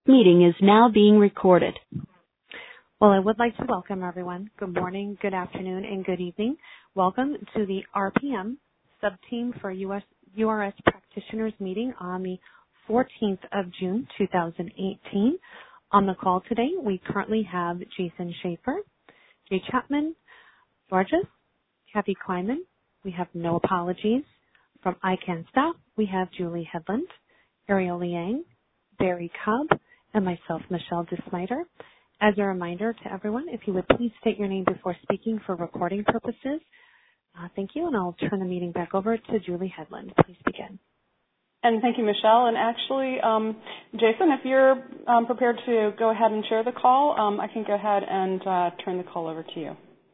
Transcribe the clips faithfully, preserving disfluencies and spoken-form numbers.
Meeting is now being recorded. Well, I would like to welcome everyone. Good morning, good afternoon, and good evening. Welcome to the R P M Subteam for U S U R S Practitioners meeting on the fourteenth of June, two thousand eighteen. On the call today, we currently have Jason Schaefer, Jay Chapman, Georges, Kathy Kleiman. We have no apologies. From I CANN staff, we have Julie Headland, Ariel Liang, Barry Cobb, and myself, Michelle DeSmiter. As a reminder to everyone, if you would please state your name before speaking for recording purposes. Uh, thank you, and I'll turn the meeting back over to Julie Headland. Please begin. And thank you, Michelle. And actually, um, Jason, if you're um, prepared to go ahead and share the call, um, I can go ahead and uh, turn the call over to you.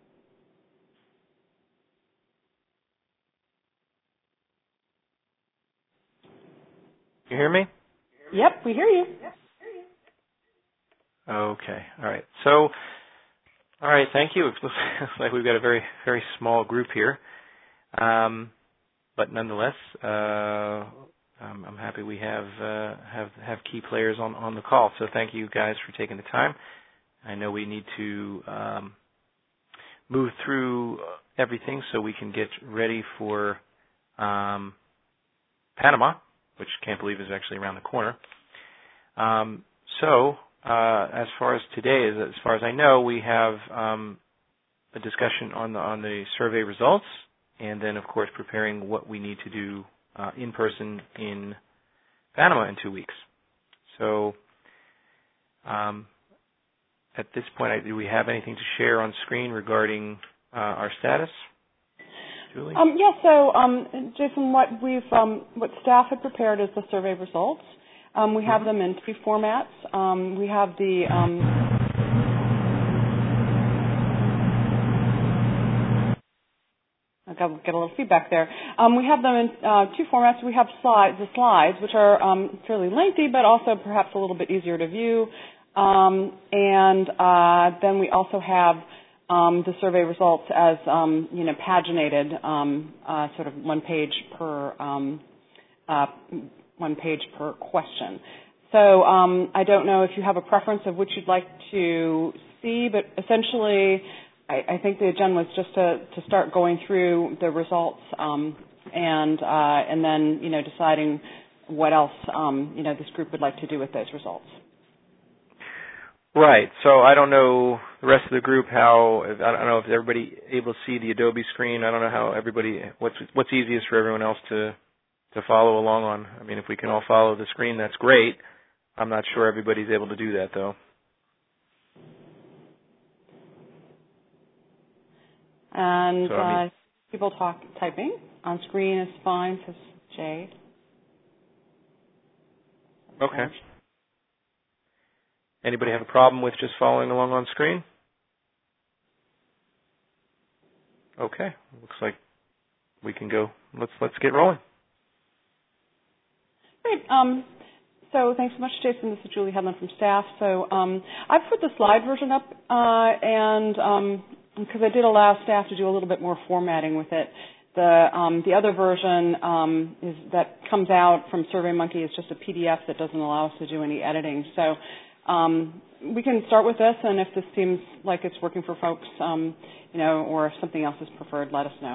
You hear me? Yep, we hear you. Yep. Okay. All right. So, all right. Thank you. It looks like we've got a very, very small group here, um, but nonetheless, uh, I'm, I'm happy we have uh, have have key players on on the call. So, thank you guys for taking the time. I know we need to um, move through everything so we can get ready for um, Panama, which I can't believe is actually around the corner. Um, so. Uh, as far as today, as, as far as I know, we have um, a discussion on the on the survey results, and then, of course, preparing what we need to do uh, in person in Panama in two weeks. So, um, at this point, I, do we have anything to share on screen regarding uh, our status, Julie? Um, yeah. So, um, Jason, what we've um, what staff had prepared is the survey results. Um, we have them in three formats. Um, we have the um, I've got to get a little feedback there. Um, we have them in uh, two formats. We have slides, the slides, which are um, fairly lengthy, but also perhaps a little bit easier to view. Um, and uh, then we also have um, the survey results as um, you know paginated, um, uh, sort of one page per. Um, uh, one page per question. So um, I don't know if you have a preference of which you'd like to see, but essentially I, I think the agenda was just to, to start going through the results um, and uh, and then you know deciding what else um, you know this group would like to do with those results. Right. So I don't know the rest of the group how I don't know if everybody able to see the Adobe screen. I don't know how everybody what's what's easiest for everyone else to to follow along on. I mean, if we can all follow the screen, that's great. I'm not sure everybody's able to do that, though. And so, I mean, uh, people talk typing on screen is fine, says Jade. Okay. Anybody have a problem with just following along on screen? Okay. Looks like we can go. Let's let's get rolling. Great. Um, so thanks so much, Jason. This is Julie Headland from staff. So um, I've put the slide version up, uh, and um, because I did allow staff to do a little bit more formatting with it. The um, the other version um, is that comes out from SurveyMonkey is just a P D F that doesn't allow us to do any editing. So um, we can start with this, and if this seems like it's working for folks, um, you know, or if something else is preferred, let us know.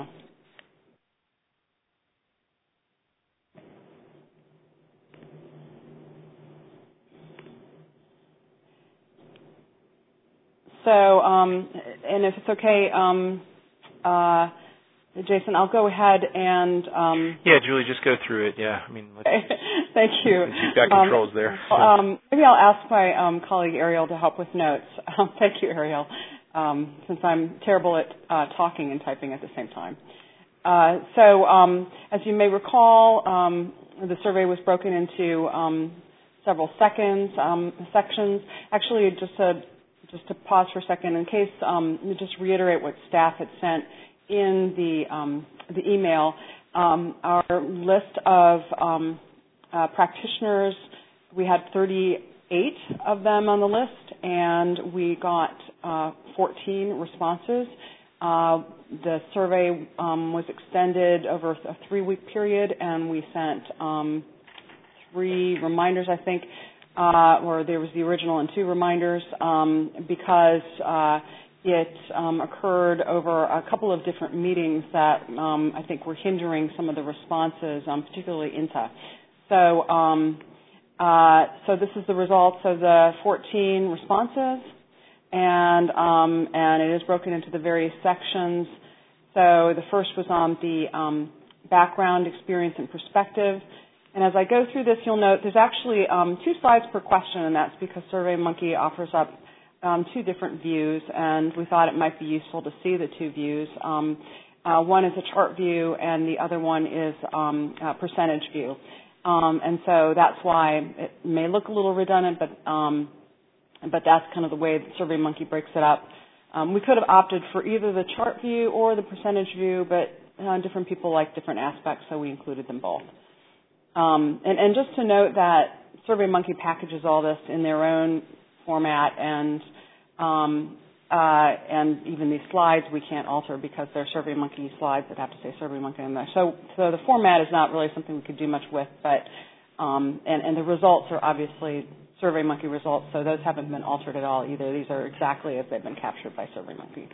So, um, and if it's okay, um, uh, Jason, I'll go ahead and... Um, yeah, Julie, just go through it. Yeah, I mean... Let's, thank you. You've got controls um, there. Um, maybe I'll ask my um, colleague Ariel to help with notes. Um, thank you, Ariel, um, since I'm terrible at uh, talking and typing at the same time. Uh, so, um, as you may recall, um, the survey was broken into um, several seconds, um, sections. Actually, just a Just to pause for a second, in case, um, just reiterate what staff had sent in the um, the email. Um, our list of um, uh, practitioners, we had thirty-eight of them on the list, and we got uh, fourteen responses. Uh, the survey um, was extended over a three-week period, and we sent um, three reminders, I think. uh, or there was the original and two reminders, um, because uh, it um, occurred over a couple of different meetings that um, I think were hindering some of the responses, um, particularly I N T A. So, um, uh, so this is the results of the fourteen responses, and um, and it is broken into the various sections. So the first was on the um, background, experience, and perspective. And as I go through this, you'll note there's actually um, two slides per question, and that's because SurveyMonkey offers up um, two different views, and we thought it might be useful to see the two views. Um, uh, one is a chart view, and the other one is um, a percentage view. Um, and so that's why it may look a little redundant, but um, but that's kind of the way that SurveyMonkey breaks it up. Um, we could have opted for either the chart view or the percentage view, but uh, different people like different aspects, so we included them both. Um, and, and just to note that SurveyMonkey packages all this in their own format, and um, uh, and even these slides we can't alter because they're SurveyMonkey slides that have to say SurveyMonkey in there. So, so the format is not really something we could do much with, but um, and, and the results are obviously SurveyMonkey results, so those haven't been altered at all either. These are exactly as they've been captured by SurveyMonkey.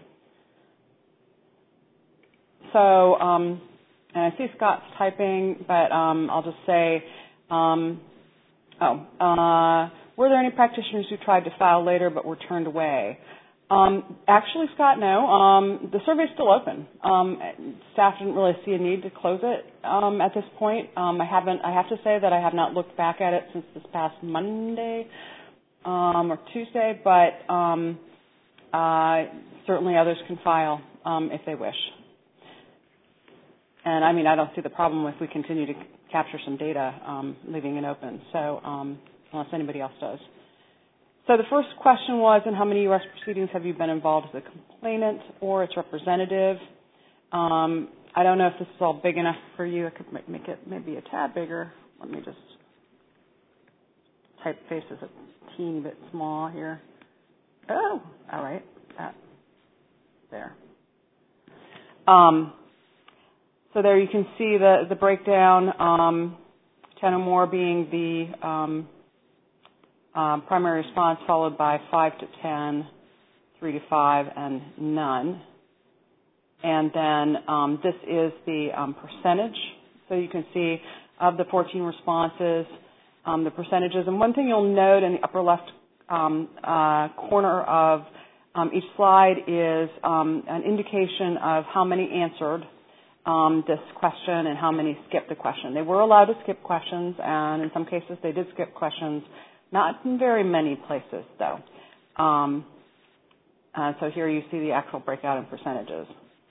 So, um, and I see Scott's typing, but um, I'll just say, um, oh, uh, were there any practitioners who tried to file later but were turned away? Um, actually, Scott, no. Um, the survey's still open. Um, staff didn't really see a need to close it um, at this point. Um, I haven't. I have to say that I have not looked back at it since this past Monday um, or Tuesday, but um, uh, certainly others can file um, if they wish. And I mean, I don't see the problem if we continue to capture some data, um, leaving it open. So, um, unless anybody else does. So the first question was, in how many U S proceedings have you been involved as a complainant or its representative? Um, I don't know if this is all big enough for you. I could make it maybe a tad bigger. Let me just typeface is a teeny bit small here. Oh, all right. That, there. Um, so there you can see the, the breakdown, um, ten or more being the um, Um, primary response, followed by five to ten, three to five, and none. And then um, this is the um, percentage. So you can see of the fourteen responses, um, the percentages. And one thing you'll note in the upper left um, uh, corner of um, each slide is um, an indication of how many answered um, this question and how many skipped the question. They were allowed to skip questions, and in some cases they did skip questions. Not in very many places, though. Um, uh, so here you see the actual breakout in percentages.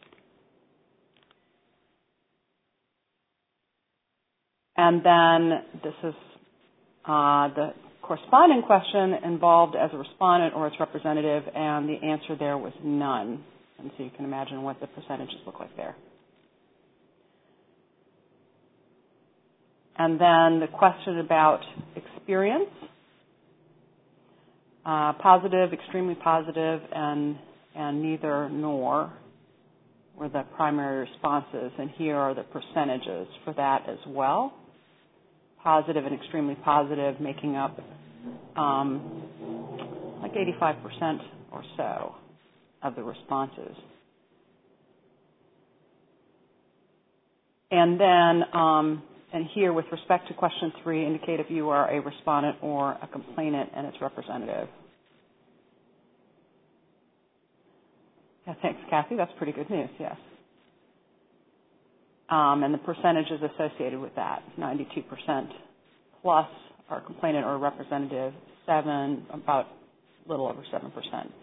And then this is uh, the corresponding question involved as a respondent or its representative, and the answer there was none. And so you can imagine what the percentages look like there. And then the question about experience. Uh, positive, extremely positive, and, and neither nor were the primary responses. And here are the percentages for that as well. Positive and extremely positive making up um, like eighty-five percent or so of the responses. And then, um, and here with respect to question three, indicate if you are a respondent or a complainant and its representative. Yeah, thanks, Kathy. That's pretty good news, yes. Um, and the percentages associated with that, ninety-two percent plus our complainant or representative, seven, about a little over seven percent.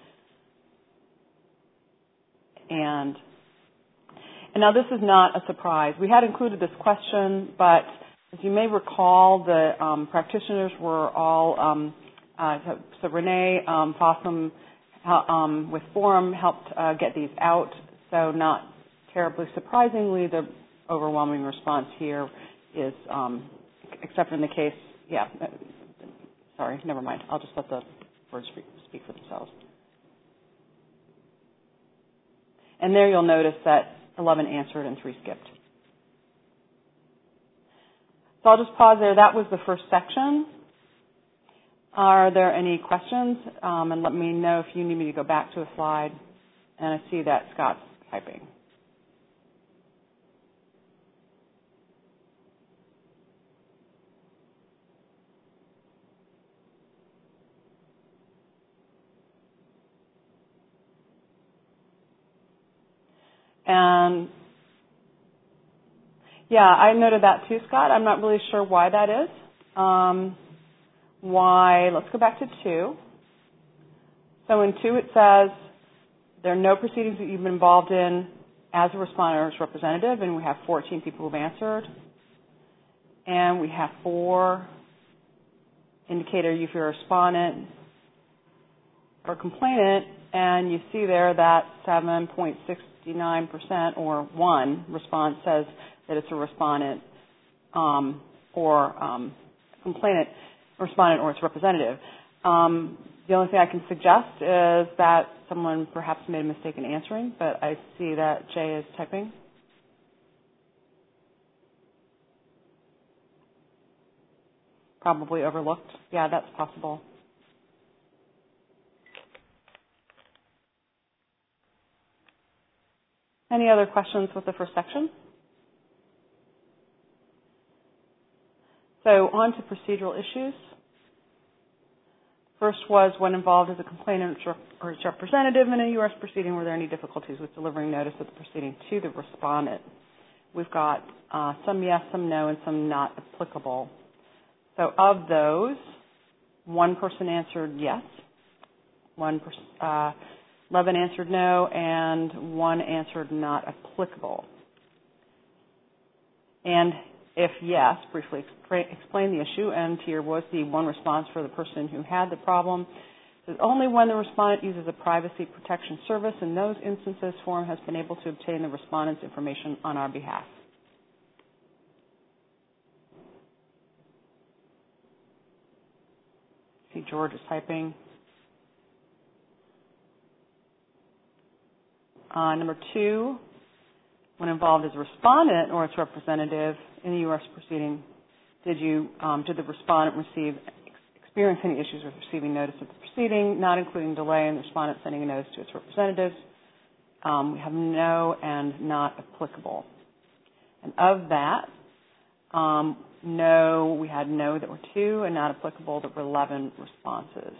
And And now this is not a surprise. We had included this question, but as you may recall, the um, practitioners were all, um, uh, so, so Renee um, Fossum uh, um, with Forum helped uh, get these out, so not terribly surprisingly, the overwhelming response here is, um, except in the case, yeah, uh, sorry, never mind. I'll just let the words speak, speak for themselves. And there you'll notice that eleven answered and three skipped. So I'll just pause there. That was the first section. Are there any questions? Um, and let me know if you need me to go back to a slide. And I see that Scott's typing. And yeah, I noted that too, Scott. I'm not really sure why that is. Um, why, let's go back to two. So in two it says there are no proceedings that you've been involved in as a respondent or as representative, and we have fourteen people who've answered. And we have four indicator if you're a respondent or complainant, and you see there that seven point six nine percent or one response says that it's a respondent um, or um, complainant, respondent, or its representative. Um, the only thing I can suggest is that someone perhaps made a mistake in answering, but I see that Jay is typing. Probably overlooked. Yeah, that's possible. Any other questions with the first section? So on to procedural issues. First was when involved as a complainant or its representative in a U S proceeding, were there any difficulties with delivering notice of the proceeding to the respondent? We've got uh, some yes, some no, and some not applicable. So of those, one person answered yes, one person, uh, eleven answered no, and one answered not applicable. And if yes, briefly explain the issue, and here was the one response for the person who had the problem. It says only when the respondent uses a privacy protection service. In those instances, Forum has been able to obtain the respondent's information on our behalf. See, George is typing. Uh, number two, when involved as a respondent or its representative in the U S proceeding, did you um, did the respondent receive experience any issues with receiving notice of the proceeding, not including delay in the respondent sending a notice to its representatives? Um, we have no and not applicable. And of that, um, no, we had no that were two, and not applicable that were eleven responses.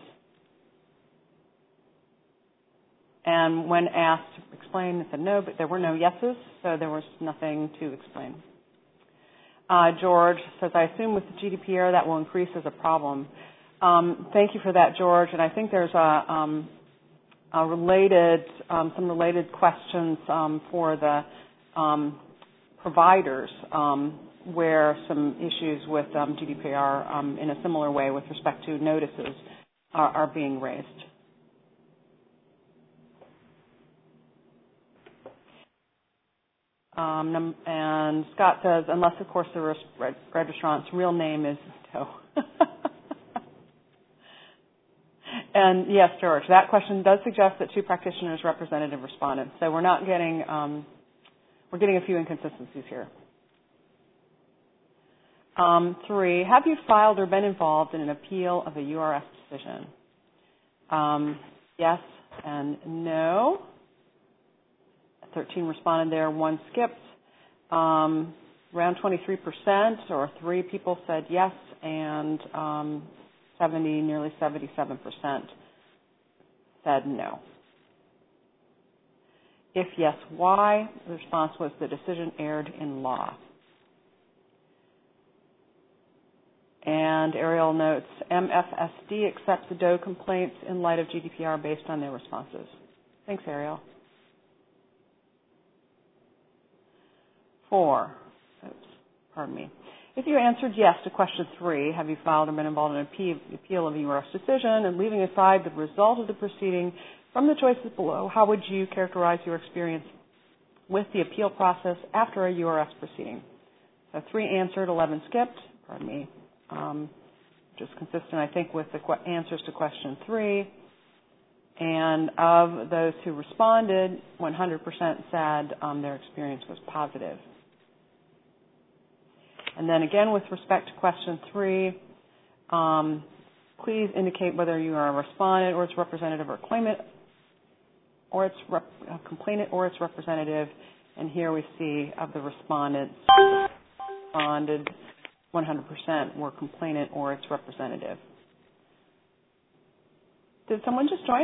And when asked to explain, they said no, but there were no yeses, so there was nothing to explain. Uh, George says, I assume with the G D P R that will increase as a problem. Um, thank you for that, George. And I think there's a, um, a related, um, some related questions um, for the um, providers um, where some issues with um, G D P R um, in a similar way with respect to notices are, are being raised. Um, and Scott says, unless, of course, the reg- registrant's real name is Doe. And yes, George, that question does suggest that two practitioners representative respondents. So we're not getting, um, we're getting a few inconsistencies here. Um, three, have you filed or been involved in an appeal of a U R S decision? Um, yes and no. thirteen responded there, one skipped. Um, around twenty-three percent or three people said yes, and um, seventy, nearly seventy-seven percent said no. If yes, why? The response was the decision erred in law. And Ariel notes, M F S D accepts the Doe complaints in light of G D P R based on their responses. Thanks, Ariel. Four, oops, pardon me. If you answered yes to question three, have you filed or been involved in an appeal of a U R S decision, and leaving aside the result of the proceeding from the choices below, how would you characterize your experience with the appeal process after a U R S proceeding? So three answered, eleven skipped, pardon me, um, just consistent, I think, with the qu- answers to question three. And of those who responded, one hundred percent said um, their experience was positive. And then again, with respect to question three, um, please indicate whether you are a respondent or its representative or claimant or its rep- uh, complainant or its representative. And here we see of the respondents responded one hundred percent were complainant or its representative. Did someone just join?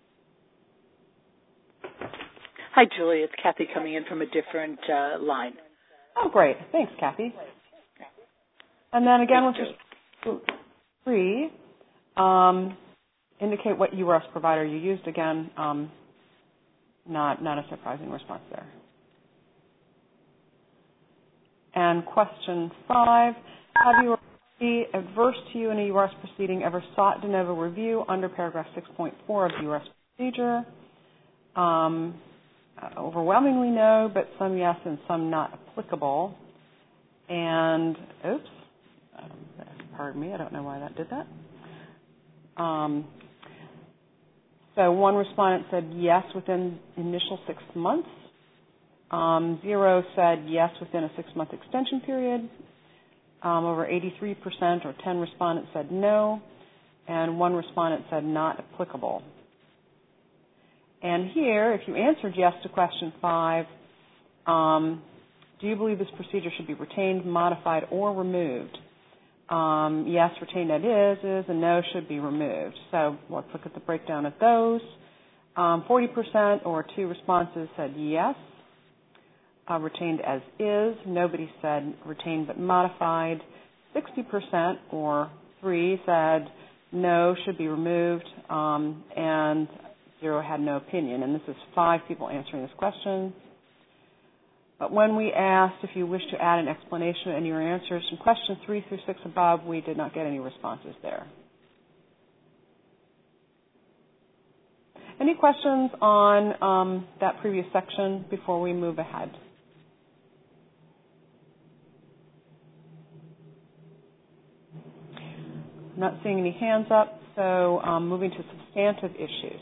Hi, Julie. It's Kathy coming in from a different uh, line. Oh, great. Thanks, Kathy. And then again with three, um, indicate what U R S provider you used. Again, um, not not a surprising response there. And question five, have you be adverse to you in a U R S proceeding ever sought de novo review under paragraph six point four of the U R S procedure? Um, uh, overwhelmingly no, but some yes and some not applicable. And, oops, um, pardon me, I don't know why that did that. Um, so one respondent said yes within initial six months. Um, zero said yes within a six-month extension period. Um, over eighty-three percent or ten respondents said no, and one respondent said not applicable. And here, if you answered yes to question five, um, do you believe this procedure should be retained, modified, or removed? Um, yes, retained as is, is, and no should be removed. So let's look at the breakdown of those. Um, forty percent or two responses said yes, uh, retained as is. Nobody said retained but modified. sixty percent or three said no, should be removed, um, and zero had no opinion. And this is five people answering this question. But when we asked if you wish to add an explanation in your answers from question three through six above, we did not get any responses there. Any questions on um, that previous section before we move ahead? I'm not seeing any hands up, so um, moving to substantive issues.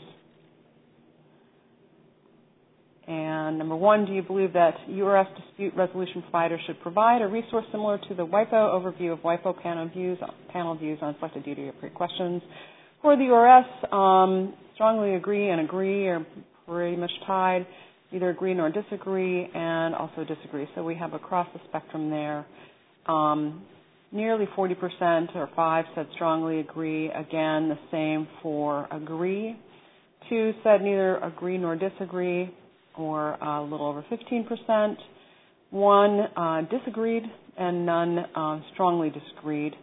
And number one, do you believe that U R S dispute resolution providers should provide a resource similar to the WIPO overview of WIPO panel views, panel views on selected duty or pre-questions? For the U R S, um, strongly agree and agree are pretty much tied, neither agree nor disagree, and also disagree. So we have across the spectrum there. Um, nearly forty percent or five said strongly agree. Again, the same for agree. Two said neither agree nor disagree, or a little over fifteen percent. One uh, disagreed, and none uh, strongly disagreed.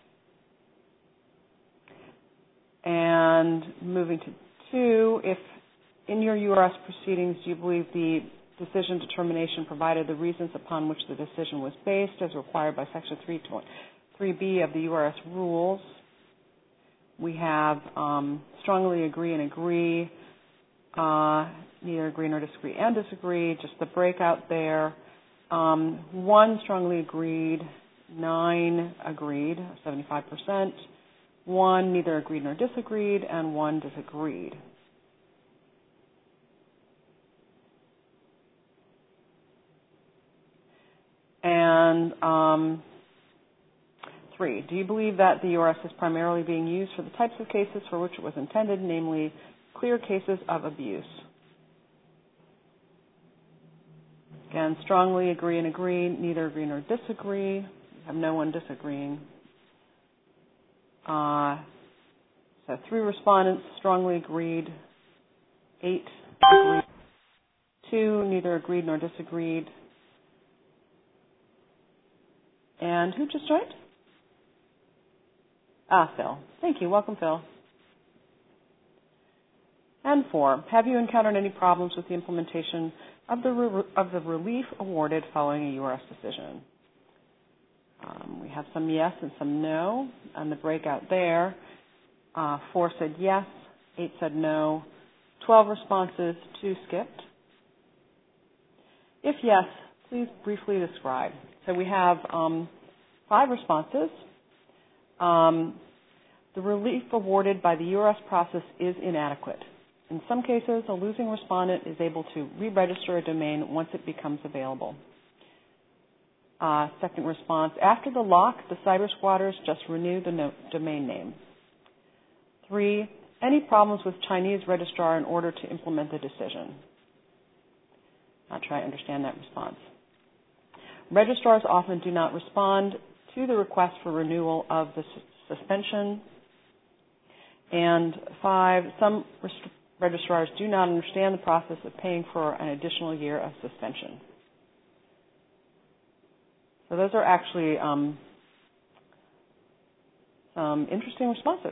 And moving to two, if in your U R S proceedings do you believe the decision determination provided the reasons upon which the decision was based as required by Section three B of the U R S rules? We have um, strongly agree and agree, uh, neither agree nor disagree and disagree, just the breakout there. Um, one strongly agreed, nine agreed, seventy-five percent. One neither agreed nor disagreed, and one disagreed. And um, three, do you believe that the U R S is primarily being used for the types of cases for which it was intended, namely clear cases of abuse? Again, strongly agree and agree, neither agree nor disagree. We have no one disagreeing. Uh, so three respondents strongly agreed, eight agreed, two neither agreed nor disagreed. And who just joined? Ah, Phil. Thank you. Welcome, Phil. And four, have you encountered any problems with the implementation of the re- of the relief awarded following a U R S decision? Um, we have some yes and some no on the breakout there. Uh, four said yes, eight said no, twelve responses, two skipped. If yes, please briefly describe. So we have um, five responses. Um, the relief awarded by the U R S process is inadequate. In some cases, a losing respondent is able to re-register a domain once it becomes available. Uh, second response, after the lock, the cyber squatters just renew the no- domain name. Three, any problems with Chinese registrar in order to implement the decision. I'll try to understand that response. Registrars often do not respond to the request for renewal of the su- suspension. And five, some rest- registrars do not understand the process of paying for an additional year of suspension. So those are actually um, some interesting responses.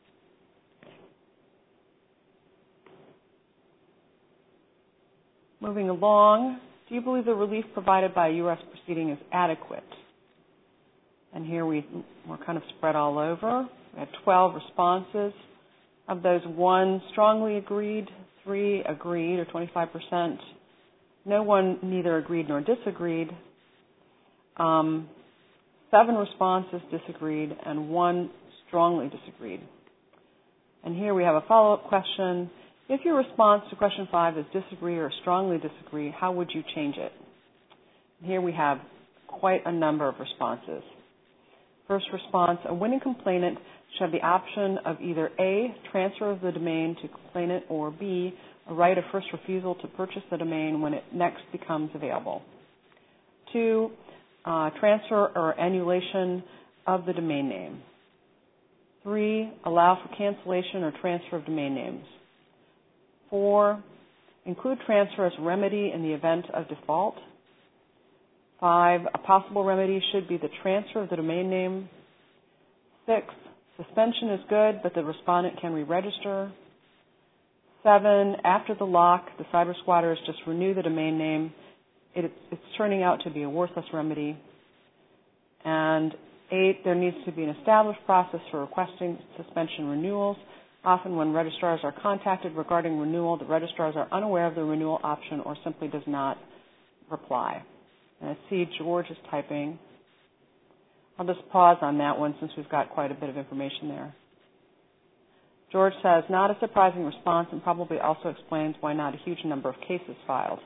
Moving along, do you believe the relief provided by a U S proceeding is adequate? And here we, we're kind of spread all over. We had twelve responses. Of those, one strongly agreed, three agreed, or twenty-five percent. No one neither agreed nor disagreed. Um, seven responses disagreed, and one strongly disagreed. And here we have a follow-up question. If your response to question five is disagree or strongly disagree, how would you change it? Here we have quite a number of responses. First response, a winning complainant should have the option of either A, transfer of the domain to complainant, or B, a right of first refusal to purchase the domain when it next becomes available. Two, uh, transfer or annulation of the domain name. Three, allow for cancellation or transfer of domain names. Four, include transfer as remedy in the event of default. Five, a possible remedy should be the transfer of the domain name. Six, suspension is good, but the respondent can re-register. Seven, after the lock, the cyber squatters just renew the domain name. It, it's turning out to be a worthless remedy. And eight, there needs to be an established process for requesting suspension renewals. Often when registrars are contacted regarding renewal, the registrars are unaware of the renewal option or simply does not reply. And I see George is typing. I'll just pause on that one since we've got quite a bit of information there. George says, not a surprising response and probably also explains why not a huge number of cases filed.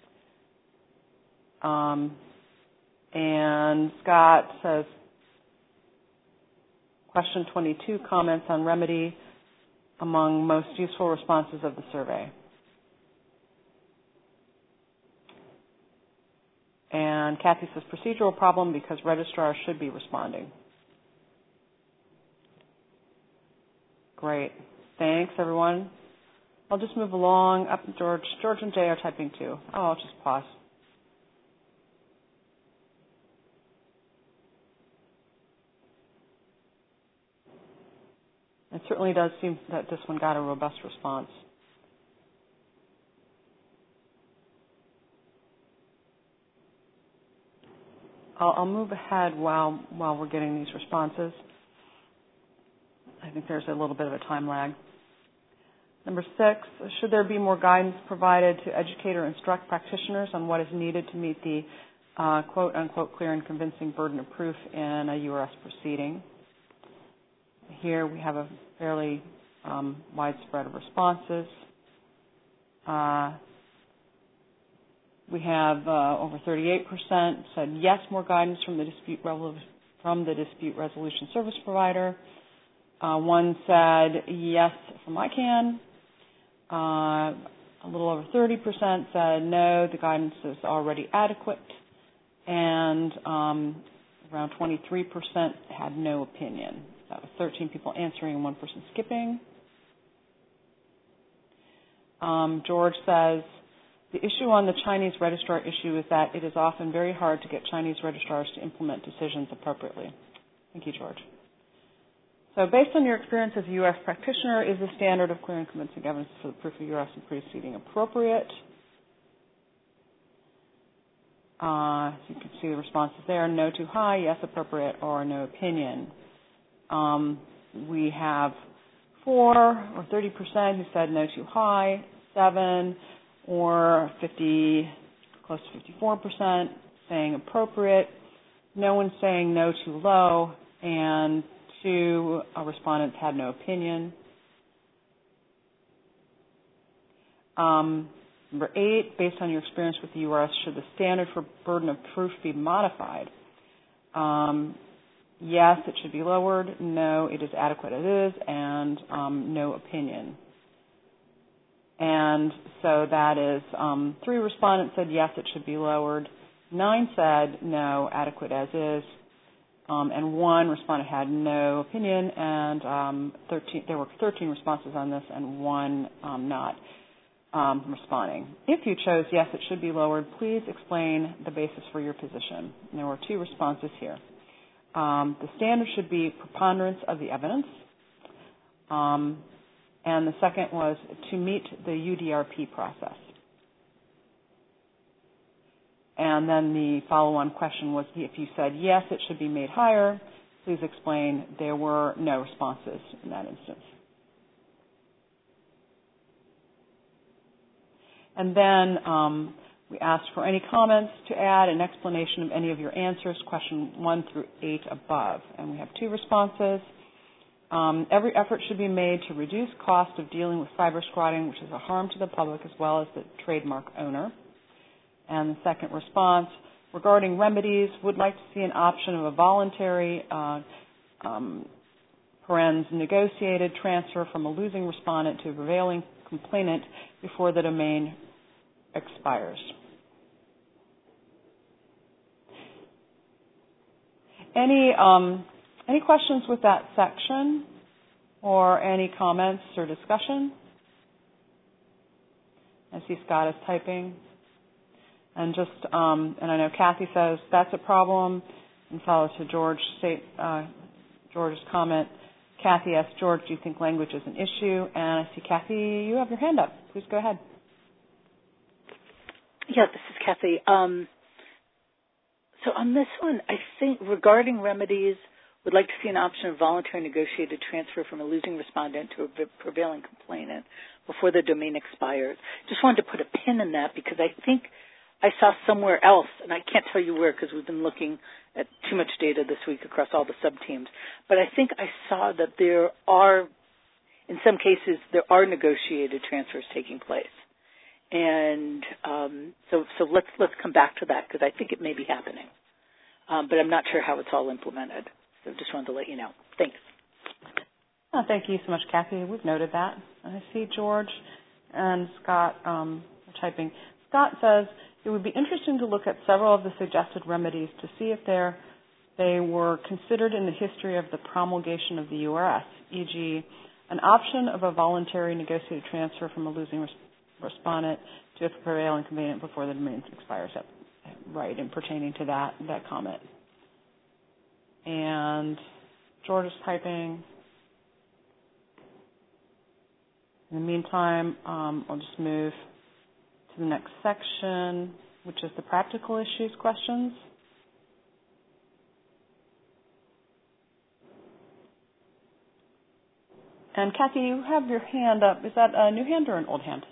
Um, and Scott says, question twenty-two comments on remedy among most useful responses of the survey. And Kathy says procedural problem because registrars should be responding. Great. Thanks, everyone. I'll just move along. Up, George. George and Jay are typing too. Oh, I'll just pause. It certainly does seem that this one got a robust response. I'll, I'll move ahead while while we're getting these responses. I think there's a little bit of a time lag. Number six, should there be more guidance provided to educate or instruct practitioners on what is needed to meet the uh, quote unquote clear and convincing burden of proof in a U R S proceeding? Here we have a fairly um, widespread of responses. Uh, we have uh, over thirty-eight percent said yes, more guidance from the dispute from the dispute resolution service provider. Uh, one said yes from I CAN. Uh, a little over thirty percent said no, the guidance is already adequate, and um, around twenty-three percent had no opinion. That was thirteen people answering and one person skipping. Um, George says, the issue on the Chinese registrar issue is that it is often very hard to get Chinese registrars to implement decisions appropriately. Thank you, George. So based on your experience as a U S practitioner, is the standard of clear and convincing evidence for the proof of U S and proceeding appropriate? Uh, so you can see the responses there. No too high, yes appropriate, or no opinion. Um, we have four or thirty percent who said no too high, seven or fifty, close to fifty-four percent saying appropriate, no one saying no too low, and two uh, respondents had no opinion. Um, number eight, based on your experience with the U R S, should the standard for burden of proof be modified? Um, yes, it should be lowered, no, it is adequate as is, and um, no opinion. And so that is um, three respondents said yes, it should be lowered. Nine said no, adequate as is. Um, and one respondent had no opinion, and um, thirteen, there were thirteen responses on this, and one um, not um, responding. If you chose yes, it should be lowered, please explain the basis for your position. And there were two responses here. Um, the standard should be preponderance of the evidence, um, and the second was to meet the U D R P process. And then the follow-on question was, if you said yes, it should be made higher, please explain. There were no responses in that instance. And then um, we asked for any comments to add, an explanation of any of your answers, question one through eight above. And we have two responses. Um, every effort should be made to reduce cost of dealing with cyber squatting, which is a harm to the public as well as the trademark owner. And the second response, regarding remedies, would like to see an option of a voluntary, uh, um, parens, negotiated transfer from a losing respondent to a prevailing complainant before the domain expires. Any um, any questions with that section, or any comments or discussion? I see Scott is typing. And just, um, and I know Kathy says that's a problem, and follow to George state, uh, George's comment. Kathy asked George, do you think language is an issue? And I see Kathy, you have your hand up. Please go ahead. Yeah, this is Kathy. Um, so on this one, I think regarding remedies, would like to see an option of voluntary negotiated transfer from a losing respondent to a prevailing complainant before the domain expires. Just wanted to put a pin in that because I think I saw somewhere else, and I can't tell you where because we've been looking at too much data this week across all the sub-teams, but I think I saw that there are, in some cases, there are negotiated transfers taking place. And um, so, so let's let's come back to that because I think it may be happening, um, but I'm not sure how it's all implemented. So just wanted to let you know. Thanks. Oh, thank you so much, Kathy. We've noted that. I see George and Scott um, typing. Scott says, it would be interesting to look at several of the suggested remedies to see if they're, they were considered in the history of the promulgation of the U R S, for example, an option of a voluntary negotiated transfer from a losing res- respondent to a prevailing complainant before the domain expires. Yep. Right, and pertaining to that, that comment. And George is typing. In the meantime, um, I'll just move to the next section, which is the practical issues questions. And Kathy, you have your hand up. Is that a new hand or an old hand?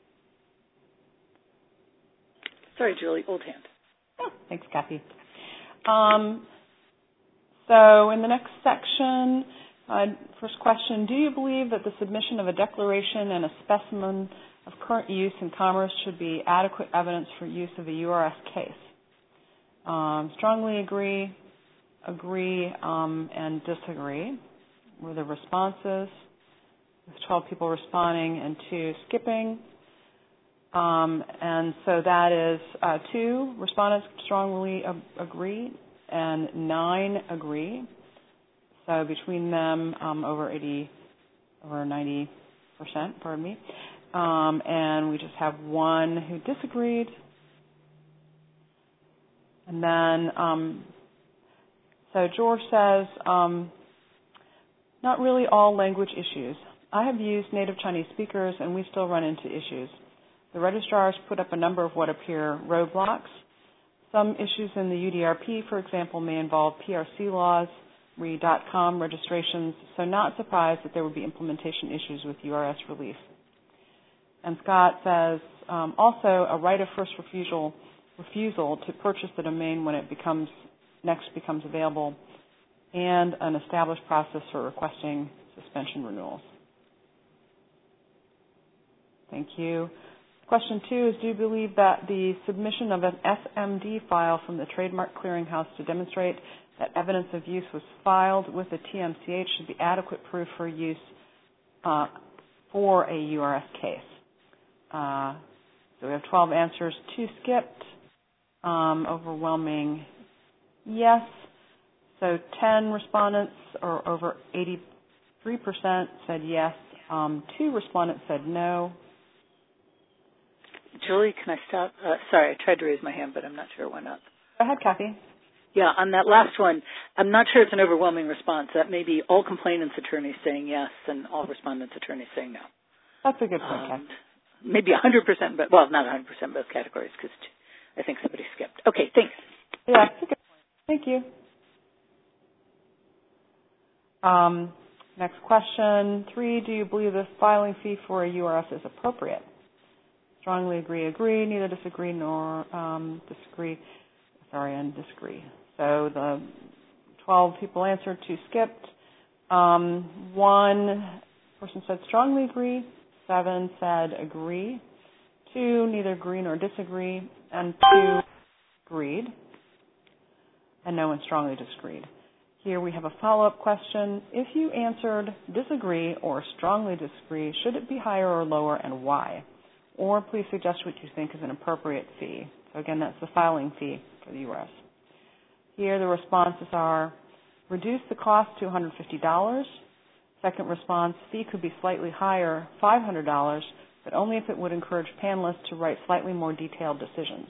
Sorry, Julie, old hand. Oh, thanks, Kathy. Um, so in the next section, uh, first question, do you believe that the submission of a declaration and a specimen of current use in commerce should be adequate evidence for use of a U R S case? Um, strongly agree, agree, um, and disagree were the responses, with twelve people responding and two skipping. Um, and so that is uh, two respondents strongly ag- agree and nine agree. So between them, um, over eighty, over ninety percent, pardon me. Um, and we just have one who disagreed. And then, um, so George says, um, not really all language issues. I have used native Chinese speakers, and we still run into issues. The registrars put up a number of what appear roadblocks. Some issues in the U D R P, for example, may involve P R C laws, R E dot com registrations, so not surprised that there would be implementation issues with U R S relief. And Scott says, um, also a right of first refusal, refusal to purchase the domain when it becomes next becomes available, and an established process for requesting suspension renewals. Thank you. Question two is, do you believe that the submission of an S M D file from the Trademark Clearinghouse to demonstrate that evidence of use was filed with the T M C H should be adequate proof for use uh, for a U R S case? Uh, so we have twelve answers, two skipped, um, overwhelming yes. So ten respondents, or over eighty-three percent, said yes. Um, two respondents said no. Julie, can I stop? Uh, sorry, I tried to raise my hand, but I'm not sure it went up. Go ahead, Kathy. Yeah, on that last one, I'm not sure it's an overwhelming response. That may be all complainants' attorneys saying yes and all respondents' attorneys saying no. That's a good point, um, Kathy. Maybe one hundred percent, but well, not one hundred percent both categories because I think somebody skipped. Okay, thanks. Yeah, that's a good point. Thank you. Um, next question, three, do you believe the filing fee for a U R S is appropriate? Strongly agree, agree, neither disagree nor um, disagree, sorry, and disagree. So the twelve people answered, two skipped. Um, one person said strongly agree, seven said agree, two neither agree nor disagree, and two agreed, and no one strongly disagreed. Here we have a follow-up question. If you answered disagree or strongly disagree, should it be higher or lower, and why? Or please suggest what you think is an appropriate fee. So again, that's the filing fee for the U R S. Here the responses are: reduce the cost to one hundred fifty dollars. Second response, fee could be slightly higher, five hundred dollars, but only if it would encourage panelists to write slightly more detailed decisions.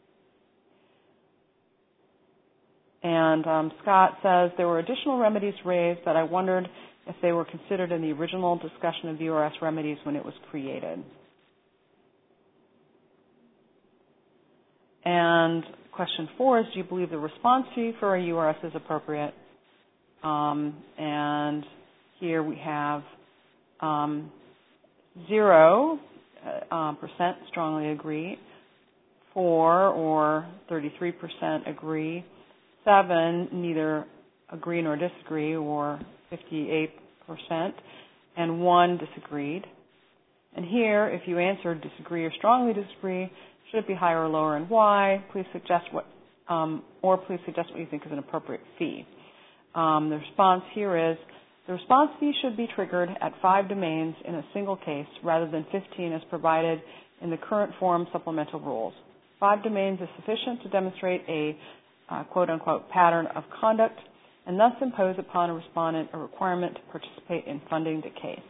And um, Scott says, there were additional remedies raised that I wondered if they were considered in the original discussion of U R S remedies when it was created. And question four is, do you believe the response fee for a U R S is appropriate? Um, and here we have um, zero uh, percent strongly agree, four or thirty-three percent agree, seven neither agree nor disagree, or fifty-eight percent, and one disagreed. And here, if you answered disagree or strongly disagree, should it be higher or lower, and why? Please suggest what, um, or please suggest what you think is an appropriate fee. Um, the response here is, the response fee should be triggered at five domains in a single case rather than fifteen as provided in the current form supplemental rules. Five domains is sufficient to demonstrate a uh, quote-unquote pattern of conduct and thus impose upon a respondent a requirement to participate in funding the case.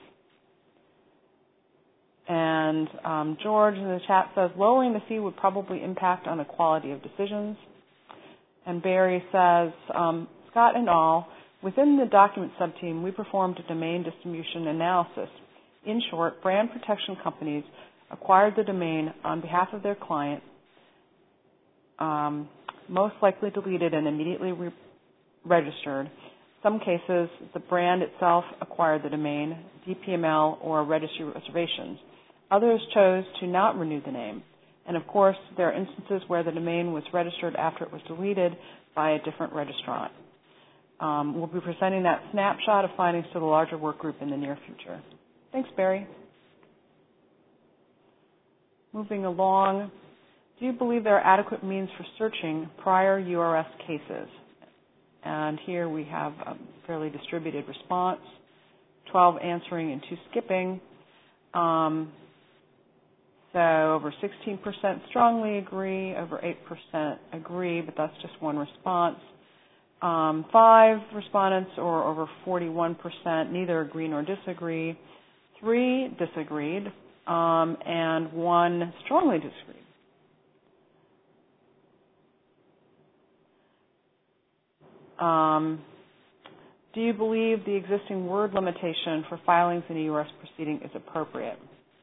And um, George in the chat says, lowering the fee would probably impact on the quality of decisions. And Barry says, um, Scott and all, within the document subteam, we performed a domain distribution analysis. In short, brand protection companies acquired the domain on behalf of their client, um, most likely deleted and immediately re- registered. Some cases, the brand itself acquired the domain, D P M L, or registry reservations. Others chose to not renew the name. And of course, there are instances where the domain was registered after it was deleted by a different registrant. Um, we'll be presenting that snapshot of findings to the larger work group in the near future. Thanks, Barry. Moving along, do you believe there are adequate means for searching prior U R S cases? And here we have a fairly distributed response, twelve answering and two skipping. Um, so over sixteen percent strongly agree, over eight percent agree, but that's just one response. Um, five respondents, or over forty-one percent, neither agree nor disagree. Three disagreed, um, and one strongly disagreed. Um, do you believe the existing word limitation for filings in a U R S proceeding is appropriate?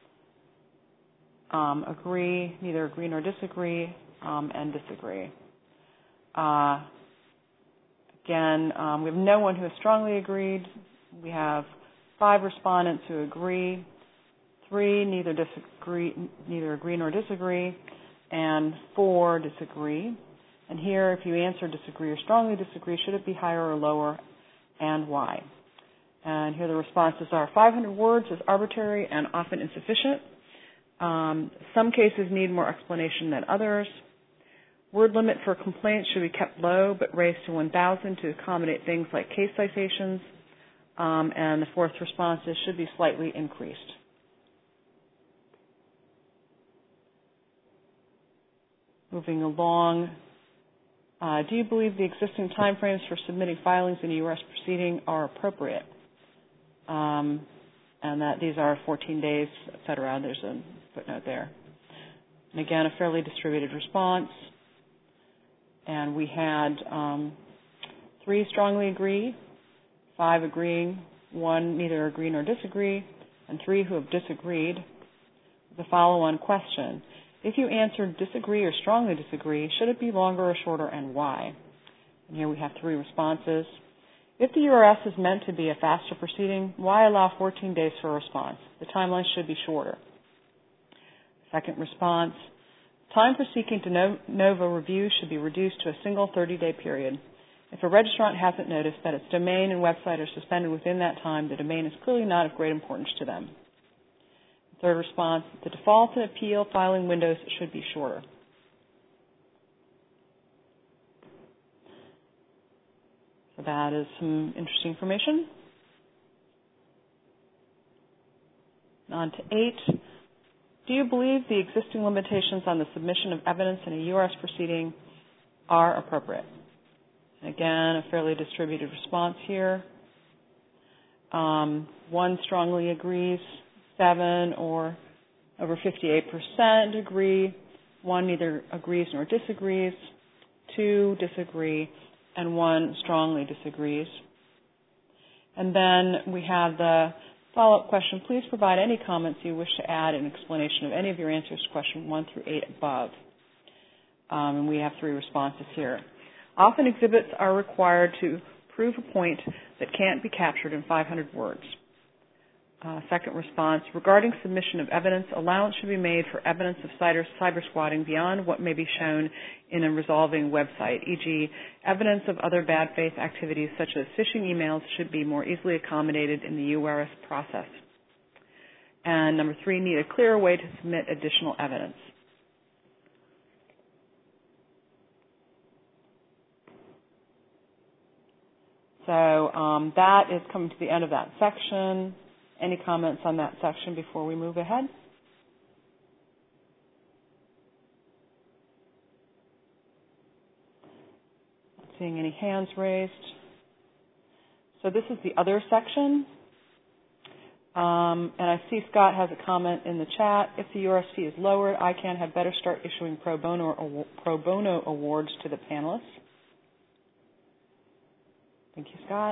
Um, agree, neither agree nor disagree, um, and disagree. Uh, again, um, we have no one who has strongly agreed. We have five respondents who agree, three neither disagree, neither agree nor disagree, and four disagree. And here, if you answer disagree or strongly disagree, should it be higher or lower, and why? And here the responses are: five hundred words is arbitrary and often insufficient. Um, some cases need more explanation than others. Word limit for complaints should be kept low but raised to one thousand to accommodate things like case citations. Um, and the fourth responses should be slightly increased. Moving along, uh, do you believe the existing timeframes for submitting filings in a U R S proceeding are appropriate? Um, and that these are fourteen days, et cetera. There's a footnote there. And again, a fairly distributed response. And we had um, three strongly agree, five agreeing, one neither agree nor disagree, and three who have disagreed. The follow-on question. If you answered disagree or strongly disagree, should it be longer or shorter, and why? And here we have three responses. If the U R S is meant to be a faster proceeding, why allow fourteen days for a response? The timeline should be shorter. Second response. Time for seeking de novo review should be reduced to a single thirty-day period. If a registrant hasn't noticed that its domain and website are suspended within that time, the domain is clearly not of great importance to them. Third response, the default and appeal filing windows should be shorter. So that is some interesting information. On to eight. Do you believe the existing limitations on the submission of evidence in a U R S proceeding are appropriate? And again, a fairly distributed response here. Um, one strongly agrees, seven or over fifty-eight percent agree, one neither agrees nor disagrees, two disagree, and one strongly disagrees. And then we have the follow-up question. Please provide any comments you wish to add in explanation of any of your answers to question one through eight above. Um, and we have three responses here. Often exhibits are required to prove a point that can't be captured in five hundred words. Uh, second response, regarding submission of evidence, allowance should be made for evidence of cyber, cyber squatting beyond what may be shown in a resolving website, for example, evidence of other bad faith activities such as phishing emails should be more easily accommodated in the U R S process. And number three, need a clearer way to submit additional evidence. So um, that is coming to the end of that section. Any comments on that section before we move ahead? Not seeing any hands raised. So this is the other section. Um, and I see Scott has a comment in the chat. If the U R S fee is lowered, I C A N had better start issuing pro bono, pro bono awards to the panelists. Thank you, Scott.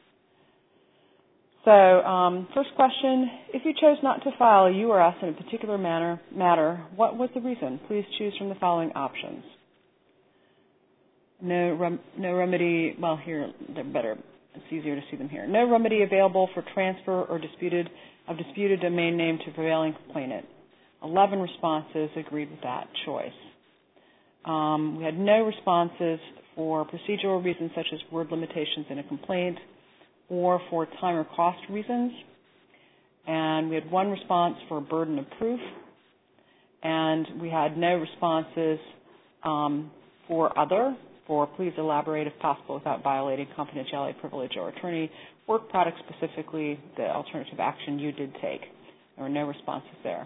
So um, first question, if you chose not to file a U R S in a particular manner, matter, what was the reason? Please choose from the following options. No, rem no remedy, well here, they're better, it's easier to see them here. No remedy available for transfer or disputed of disputed domain name to prevailing complainant. eleven responses agreed with that choice. Um, we had no responses for procedural reasons such as word limitations in a complaint, or for time or cost reasons. And we had one response for burden of proof. And we had no responses um, for other, for please elaborate if possible without violating confidentiality, privilege, or attorney work product, specifically the alternative action you did take. There were no responses there.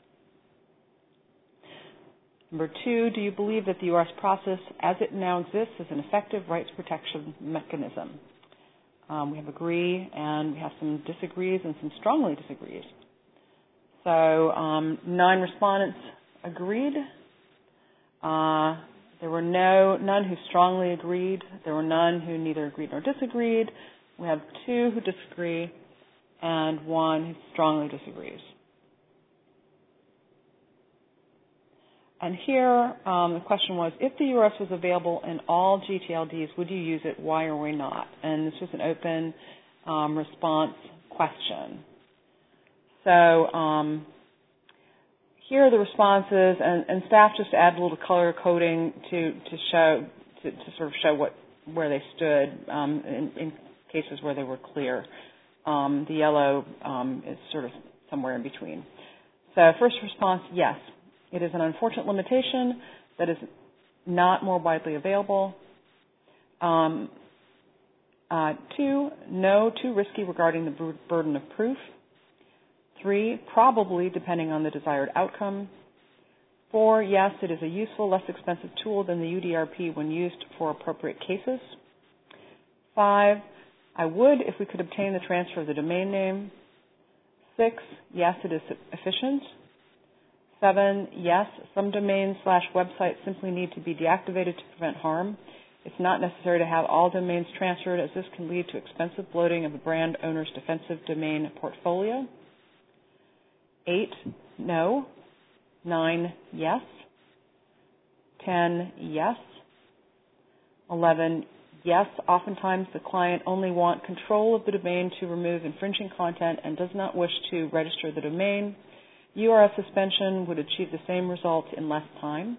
Number two, do you believe that the U R S process as it now exists is an effective rights protection mechanism? Um, we have agree, and we have some disagrees and some strongly disagrees. So um, nine respondents agreed. Uh, there were no none who strongly agreed. There were none who neither agreed nor disagreed. We have two who disagree, and one who strongly disagrees. And here, um, the question was, if the U R S was available in all G T L Ds, would you use it? Why or why not? And this was an open um, response question. So um, here are the responses, and, and staff just add a little color coding to to show to, to sort of show what where they stood um, in, in cases where they were clear. Um, the yellow um, is sort of somewhere in between. So first response, yes. It is an unfortunate limitation that is not more widely available. Um, uh, two, no, too risky regarding the burden of proof. Three, probably depending on the desired outcome. Four, yes, it is a useful, less expensive tool than the U D R P when used for appropriate cases. Five, I would if we could obtain the transfer of the domain name. Six, yes, it is efficient. Seven, yes, some domains slash websites simply need to be deactivated to prevent harm. It's not necessary to have all domains transferred, as this can lead to expensive bloating of the brand owner's defensive domain portfolio. Eight, no. Nine, yes. Ten, yes. Eleven, yes. Oftentimes the client only wants control of the domain to remove infringing content and does not wish to register the domain. U R S suspension would achieve the same result in less time.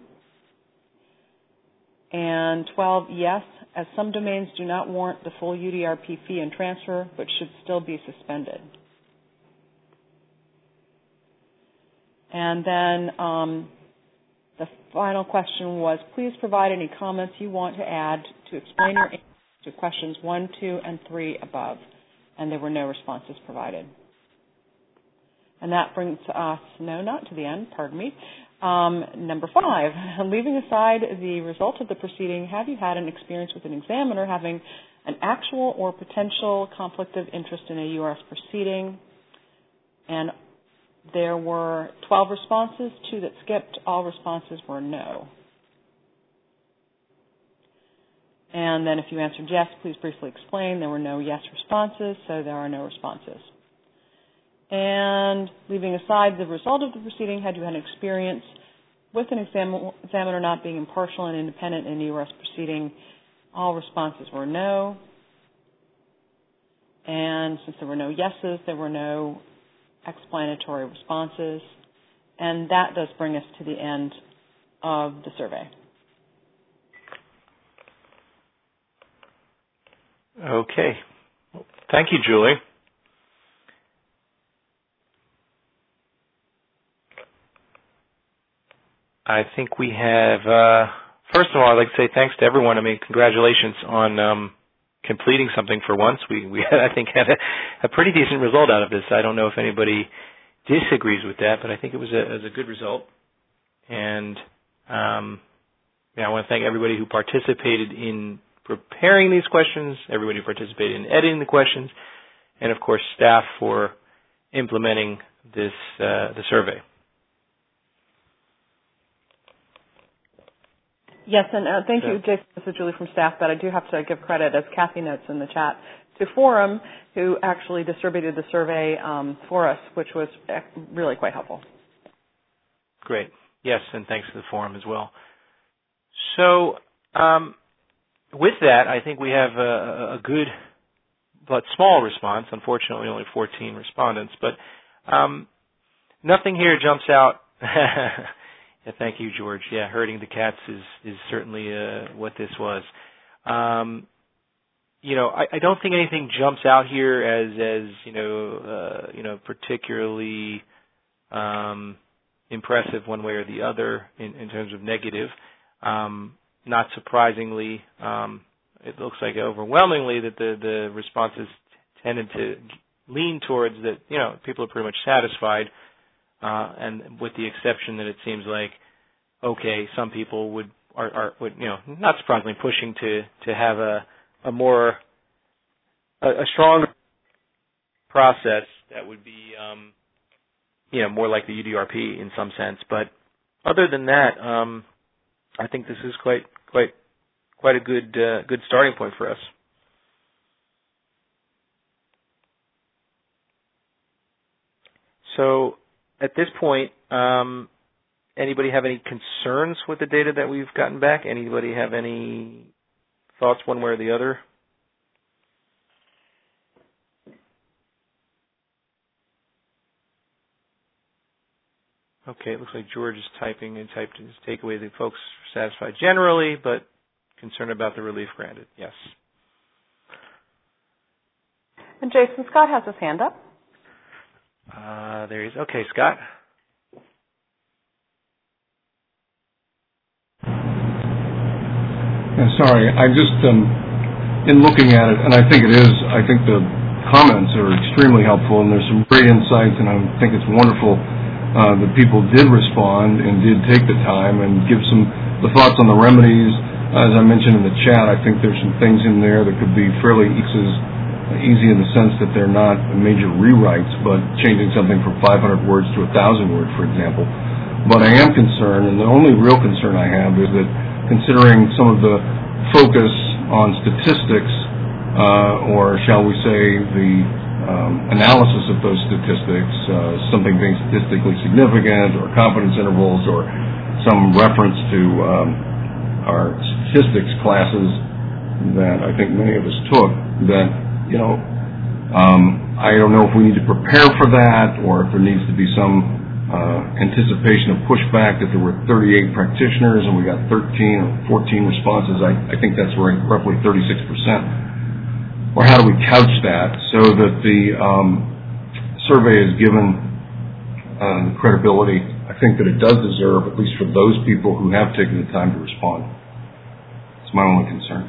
And twelve, yes, as some domains do not warrant the full U D R P fee and transfer, but should still be suspended. And then um, the final question was, please provide any comments you want to add to explain your answers to questions one, two, and three above. And there were no responses provided. And that brings us, no, not to the end, pardon me. Um, number five, leaving aside the result of the proceeding, have you had an experience with an examiner having an actual or potential conflict of interest in a U R S proceeding? And there were twelve responses, two that skipped. All responses were no. And then if you answered yes, please briefly explain. There were no yes responses, so there are no responses. And leaving aside the result of the proceeding, had you had an experience with an exam- examiner not being impartial and independent in a U R S proceeding? All responses were no. And since there were no yeses, there were no explanatory responses. And that does bring us to the end of the survey. Okay. Thank you, Julie. I think we have, uh, first of all, I'd like to say thanks to everyone. I mean, congratulations on um, completing something for once. We, we I think, had a, a pretty decent result out of this. I don't know if anybody disagrees with that, but I think it was a, it was a good result. And um, yeah, I want to thank everybody who participated in preparing these questions, everybody who participated in editing the questions, and, of course, staff for implementing this uh, the survey. Yes, and uh, thank you, Jason. This is Julie from staff, but I do have to give credit, as Kathy notes in the chat, to Forum, who actually distributed the survey um, for us, which was really quite helpful. Great. Yes, and thanks to the Forum as well. So um, with that, I think we have a, a good but small response. Unfortunately, only fourteen respondents, but um, nothing here jumps out. Yeah, thank you, George. Yeah, herding the cats is is certainly uh, what this was. Um, you know, I, I don't think anything jumps out here as as you know uh, you know particularly um, impressive one way or the other in, in terms of negative. Um, not surprisingly, um, it looks like overwhelmingly that the the responses tended to lean towards that. You know, people are pretty much satisfied. Uh, and with the exception that it seems like, okay, some people would are, are would, you know, not surprisingly pushing to to have a a more a, a stronger process that would be um, you know more like the U D R P in some sense. But other than that, um, I think this is quite quite quite a good uh, good starting point for us. So. At this point, um, anybody have any concerns with the data that we've gotten back? Anybody have any thoughts one way or the other? Okay, it looks like George is typing and typed his takeaway that folks are satisfied generally, but concerned about the relief granted. Yes. And Jason, Scott has his hand up. Uh, there he is. Okay, Scott. Yeah, sorry, I just, um, in looking at it, and I think it is, I think the comments are extremely helpful, and there's some great insights, and I think it's wonderful uh, that people did respond and did take the time and give some the thoughts on the remedies. As I mentioned in the chat, I think there's some things in there that could be fairly easy in the sense that they're not major rewrites, but changing something from five hundred words to one thousand words, for example. But I am concerned, and the only real concern I have is that considering some of the focus on statistics, uh, or shall we say the um, analysis of those statistics, uh, something being statistically significant or confidence intervals or some reference to um, our statistics classes that I think many of us took, that, you know, um, I don't know if we need to prepare for that or if there needs to be some Uh, anticipation of pushback that there were thirty-eight practitioners and we got thirteen or fourteen responses. I, I think that's right, roughly thirty-six percent. Or how do we couch that so that the um, survey is given uh, credibility I think that it does deserve, at least for those people who have taken the time to respond. It's my only concern.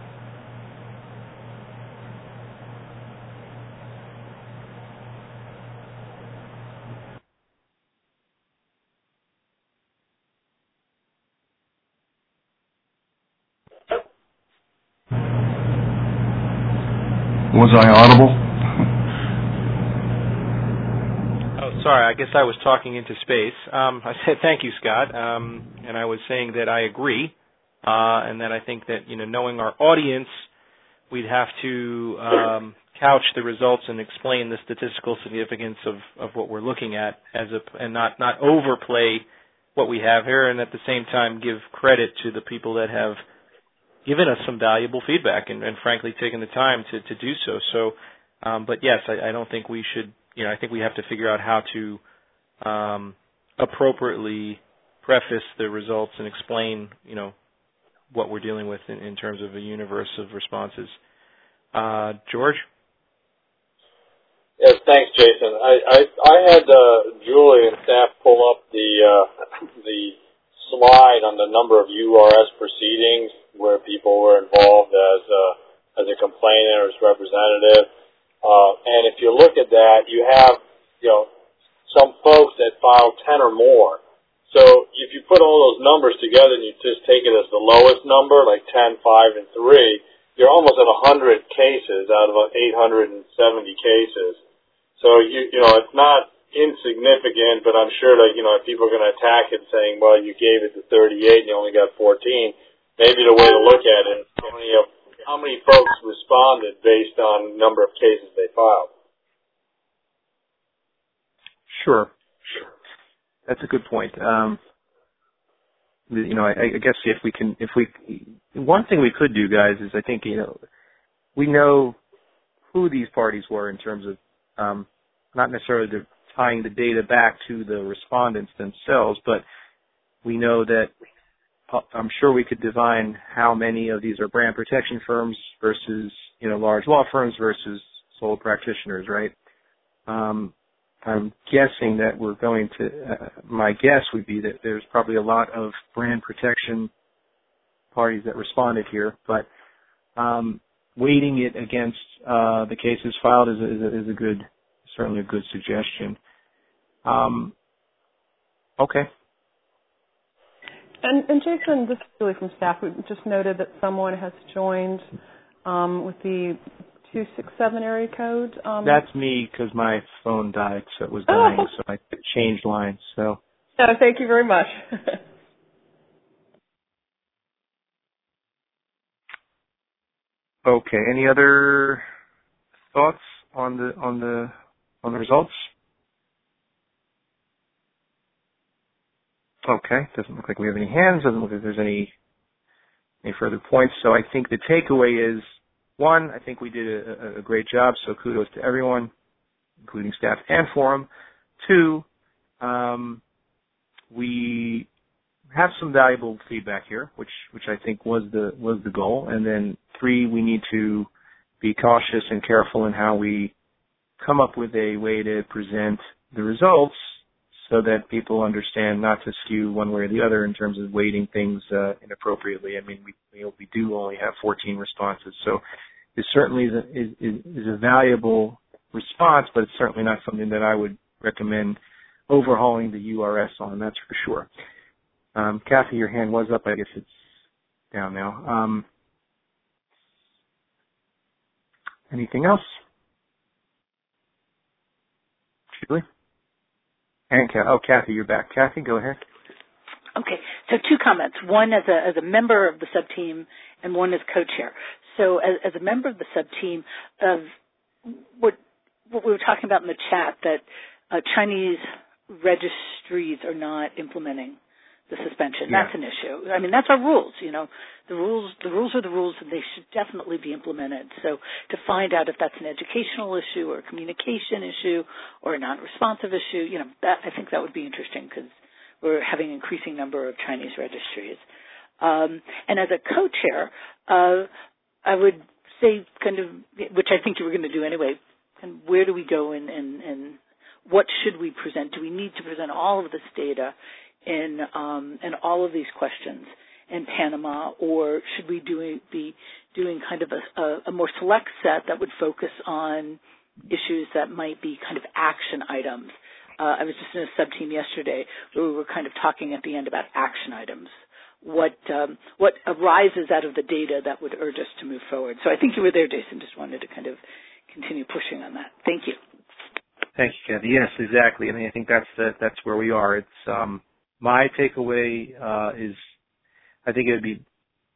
Was I audible? Oh, sorry. I guess I was talking into space. Um, I said thank you, Scott, um, and I was saying that I agree, uh, and that I think that, you know, knowing our audience, we'd have to um, couch the results and explain the statistical significance of, of what we're looking at, as a, and not not overplay what we have here, and at the same time give credit to the people that have given us some valuable feedback and, and frankly taken the time to, to do so. So, um, but yes, I, I don't think we should, you know, I think we have to figure out how to um, appropriately preface the results and explain, you know, what we're dealing with in, in terms of a universe of responses. Uh, George? Yes, thanks, Jason. I, I, I had uh, Julie and staff pull up the uh, the slide on the number of U R S proceedings where people were involved as a, as a complainant or as representative. Uh, and if you look at that, you have, you know, some folks that filed ten or more. So if you put all those numbers together and you just take it as the lowest number, like ten, five, and three, you're almost at one hundred cases out of eight hundred seventy cases. So, you, you know, it's not insignificant, but I'm sure that, you know, if people are going to attack it saying, well, you gave it to thirty-eight and you only got fourteen, maybe the way to look at it is how many, of, how many folks responded based on number of cases they filed. Sure. Sure. That's a good point. Um, you know, I, I guess if we can, if we, one thing we could do, guys, is I think, you know, we know who these parties were in terms of um, not necessarily the, tying the data back to the respondents themselves, but we know that I'm sure we could divine how many of these are brand protection firms versus, you know, large law firms versus sole practitioners, right? Um, I'm guessing that we're going to, uh, my guess would be that there's probably a lot of brand protection parties that responded here, but um, weighting it against uh, the cases filed is a, is a, is a good, certainly a good suggestion. Um, okay. And, and Jason, this is Julie from staff. We just noted that someone has joined um, with the two six seven area code. Um, That's me because my phone died, so it was dying, oh. so I changed lines. So. No, thank you very much. Okay. Any other thoughts on the on the on the results? Okay. Doesn't look like we have any hands. Doesn't look like there's any any further points. So I think the takeaway is, one, I think we did a, a great job. So kudos to everyone, including staff and forum. Two, um, we have some valuable feedback here, which which I think was the was the goal. And then three, we need to be cautious and careful in how we come up with a way to present the results so that people understand not to skew one way or the other in terms of weighting things uh, inappropriately. I mean, we you know, we do only have fourteen responses, so it certainly is a, is, is a valuable response, but it's certainly not something that I would recommend overhauling the U R S on, that's for sure. Um, Kathy, your hand was up. I guess it's down now. Um, anything else? Julie? And Kathy. Oh, Kathy, you're back. Kathy, go ahead. Okay, so two comments. One as a as a member of the sub-team and one as co-chair. So as, as a member of the sub-team, of what, what we were talking about in the chat, that uh, Chinese registries are not implementing the suspension. Yeah. That's an issue. I mean, that's our rules. You know, the rules the rules are the rules, and they should definitely be implemented. So to find out if that's an educational issue or a communication issue or a non-responsive issue, you know, that I think that would be interesting because we're having an increasing number of Chinese registries. Um, and as a co-chair, uh, I would say kind of, which I think you were going to do anyway, kind of where do we go and, and, and what should we present? Do we need to present all of this data in um, in all of these questions in Panama, or should we do, be doing kind of a, a, a more select set that would focus on issues that might be kind of action items? Uh, I was just in a sub-team yesterday where we were kind of talking at the end about action items. What um, what arises out of the data that would urge us to move forward. So I think you were there, Jason. Just wanted to kind of continue pushing on that. Thank you. Thank you, Kathy. Yes, exactly. I mean, I think that's the, that's where we are. It's um, my takeaway uh, is I think it would be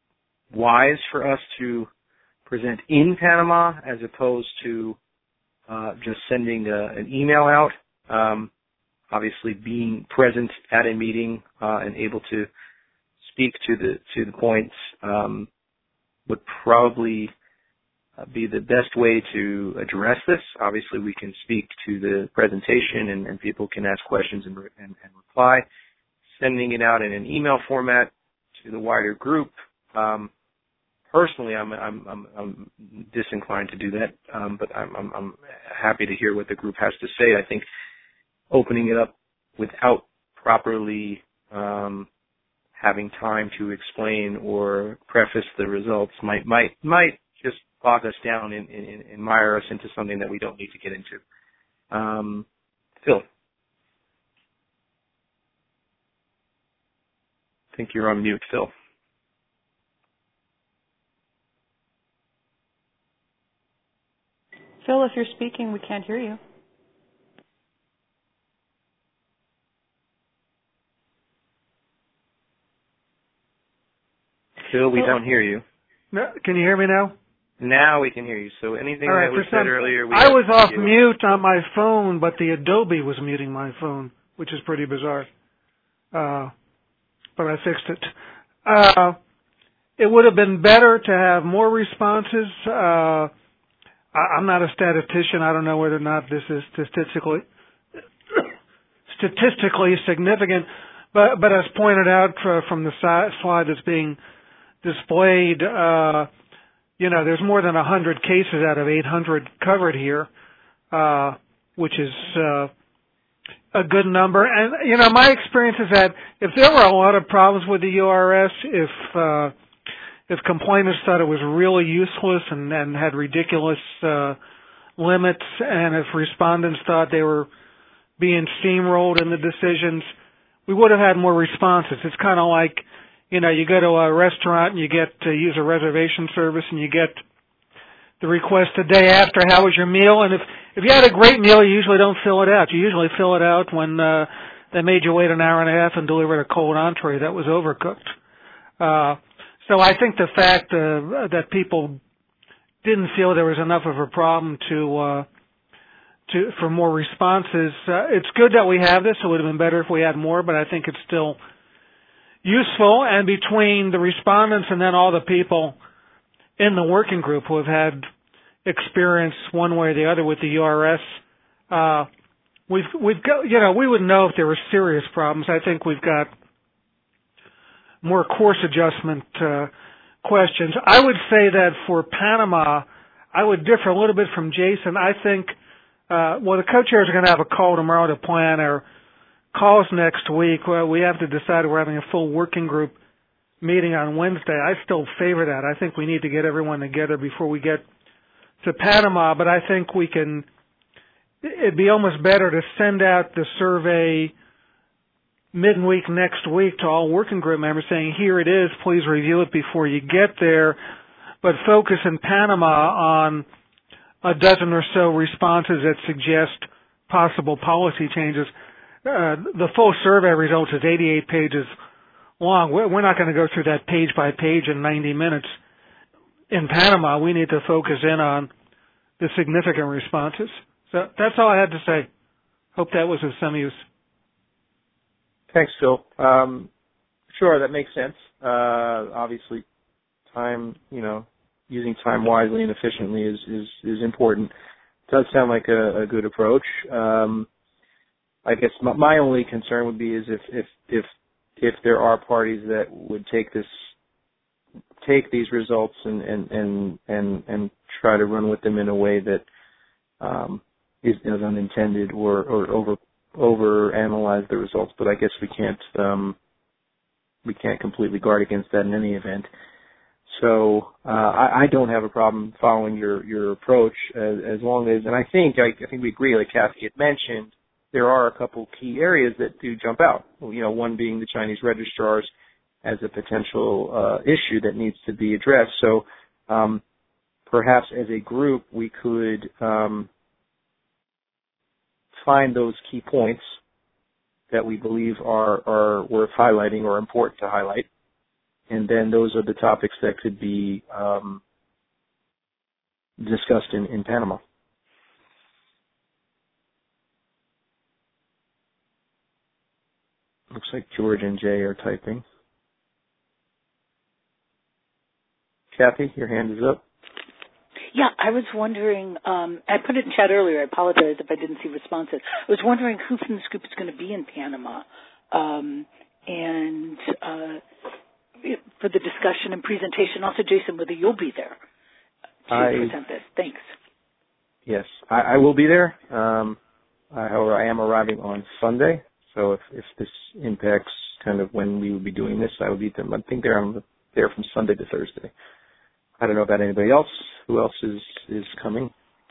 wise for us to present in Panama as opposed to uh, just sending a, an email out. Um, obviously, being present at a meeting uh, and able to speak to the to the points um, would probably uh, be the best way to address this. Obviously, we can speak to the presentation and, and people can ask questions and, and, and reply. Sending it out in an email format to the wider group. Um, personally, I'm, I'm I'm I'm disinclined to do that, um, but I'm, I'm I'm happy to hear what the group has to say. I think opening it up without properly um, having time to explain or preface the results might might might just bog us down and, and, and mire us into something that we don't need to get into. Um, Phil, I think you're on mute, Phil. Phil, if you're speaking, we can't hear you. Phil, we don't hear you. No, can you hear me now? Now we can hear you. So anything All right, that was some, said earlier, we I was off you. mute on my phone, but the Adobe was muting my phone, which is pretty bizarre. Uh, but I fixed it. Uh, it would have been better to have more responses. Uh, I, I'm not a statistician. I don't know whether or not this is statistically statistically significant, but but as pointed out uh, from the si- slide that's being displayed, uh, you know, there's more than one hundred cases out of eight hundred covered here, uh, which is uh, a good number. And, you know, my experience is that if there were a lot of problems with the U R S, if uh, if complainants thought it was really useless and, and had ridiculous uh, limits, and if respondents thought they were being steamrolled in the decisions, we would have had more responses. It's kind of like, you know, you go to a restaurant and you get to use a reservation service and you get the request the day after, how was your meal? And if, if you had a great meal, you usually don't fill it out. You usually fill it out when uh, they made you wait an hour and a half and delivered a cold entree that was overcooked. Uh, so I think the fact uh, that people didn't feel there was enough of a problem to uh, to for more responses, uh, it's good that we have this. It would have been better if we had more, but I think it's still useful. And between the respondents and then all the people in the working group who have had experience one way or the other with the U R S, uh, we've we've got, you know, we would know if there were serious problems. I think we've got more course adjustment uh, questions. I would say that for Panama, I would differ a little bit from Jason. I think, uh, well, the co-chairs are going to have a call tomorrow to plan our calls next week. Well, we have to decide we're having a full working group meeting on Wednesday. I still favor that. I think we need to get everyone together before we get to Panama, but I think we can, it'd be almost better to send out the survey midweek next week to all working group members saying, here it is, please review it before you get there, but focus in Panama on a dozen or so responses that suggest possible policy changes. Uh, the full survey results is eighty-eight pages long. We're not going to go through that page by page in ninety minutes. In Panama, we need to focus in on the significant responses. So that's all I had to say. Hope that was of some use. Thanks, Phil. Um, sure, that makes sense. Uh, obviously, time, you know, using time wisely and efficiently is, is, is important. Does sound like a, a good approach. Um, I guess my, my only concern would be is if, if, if, if there are parties that would take this, take these results and, and, and, and, and try to run with them in a way that, um, is, is unintended or, or over, over analyze the results. But I guess we can't, um, we can't completely guard against that in any event. So uh, I, I don't have a problem following your, your approach as, as long as, and I think I, I think we agree, like Kathy had mentioned, there are a couple key areas that do jump out. You know, one being the Chinese registrars as a potential uh, issue that needs to be addressed. So um, perhaps as a group we could um, find those key points that we believe are, are worth highlighting or important to highlight. And then those are the topics that could be um, discussed in, in Panama. Looks like George and Jay are typing. Kathy, your hand is up. Yeah, I was wondering, um, I put it in chat earlier. I apologize if I didn't see responses. I was wondering who from this group is going to be in Panama. Um, and uh, for the discussion and presentation. Also, Jason, whether you'll be there to I, present this. Thanks. Yes, I, I will be there. Um, I, however, I am arriving on Sunday, so if, if this impacts kind of when we will be doing this, I will be there. I think there I'm there from Sunday to Thursday. I don't know about anybody else. Who else is, is coming?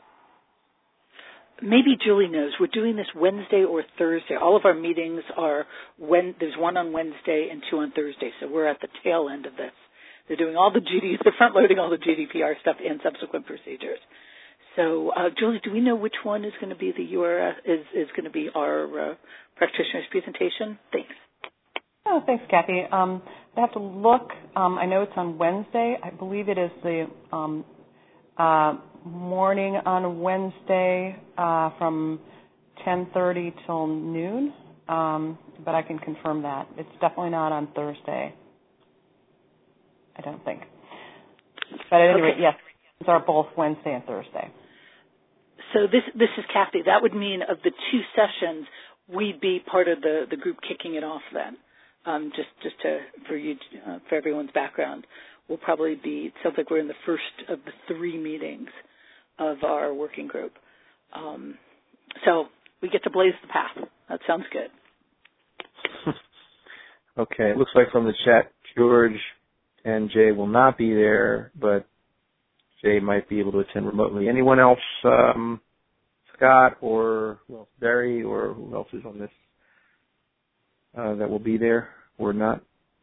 Maybe Julie knows. We're doing this Wednesday or Thursday. All of our meetings are when there's one on Wednesday and two on Thursday, so we're at the tail end of this. They're doing all the G D, they're front loading all the G D P R stuff and subsequent procedures. So, uh, Julie, do we know which one is going to be the U R S is is going to be our uh, practitioner's presentation? Thanks. Oh, thanks, Kathy. Um, I have to look. Um, I know it's on Wednesday. I believe it is the um, uh, morning on Wednesday uh, from ten thirty till noon, um, but I can confirm that. It's definitely not on Thursday, I don't think. But at any rate, yes, these are both Wednesday and Thursday. So this this is Kathy. That would mean of the two sessions, we'd be part of the, the group kicking it off then. Um, just just to for you uh, for everyone's background, we'll probably be. It sounds like we're in the first of the three meetings of our working group. Um, so we get to blaze the path. That sounds good. Okay, it looks like from the chat, George and Jay will not be there, but Jay might be able to attend remotely. Anyone else, um, Scott or who else, Barry, or who else is on this uh, that will be there or not?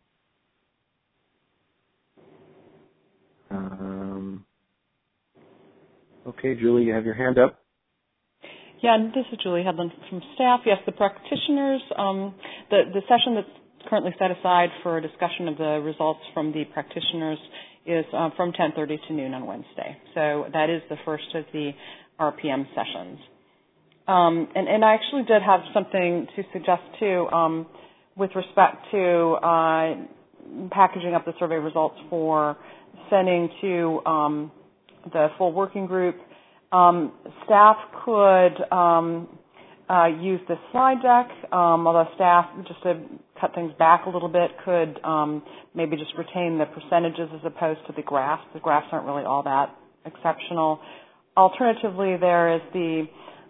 Um, okay, Julie, you have your hand up. Yeah, and this is Julie Hedlund from staff. Yes, the practitioners, um, the, the session that's currently set aside for a discussion of the results from the practitioners is uh, from ten thirty to noon on Wednesday. So that is the first of the R P M sessions. Um, and, and I actually did have something to suggest, too, um, with respect to uh, packaging up the survey results for sending to um, the full working group. Um, staff could um, uh, use this slide deck, um, although staff, just to cut things back a little bit, could um, maybe just retain the percentages as opposed to the graphs. The graphs aren't really all that exceptional. Alternatively, there is the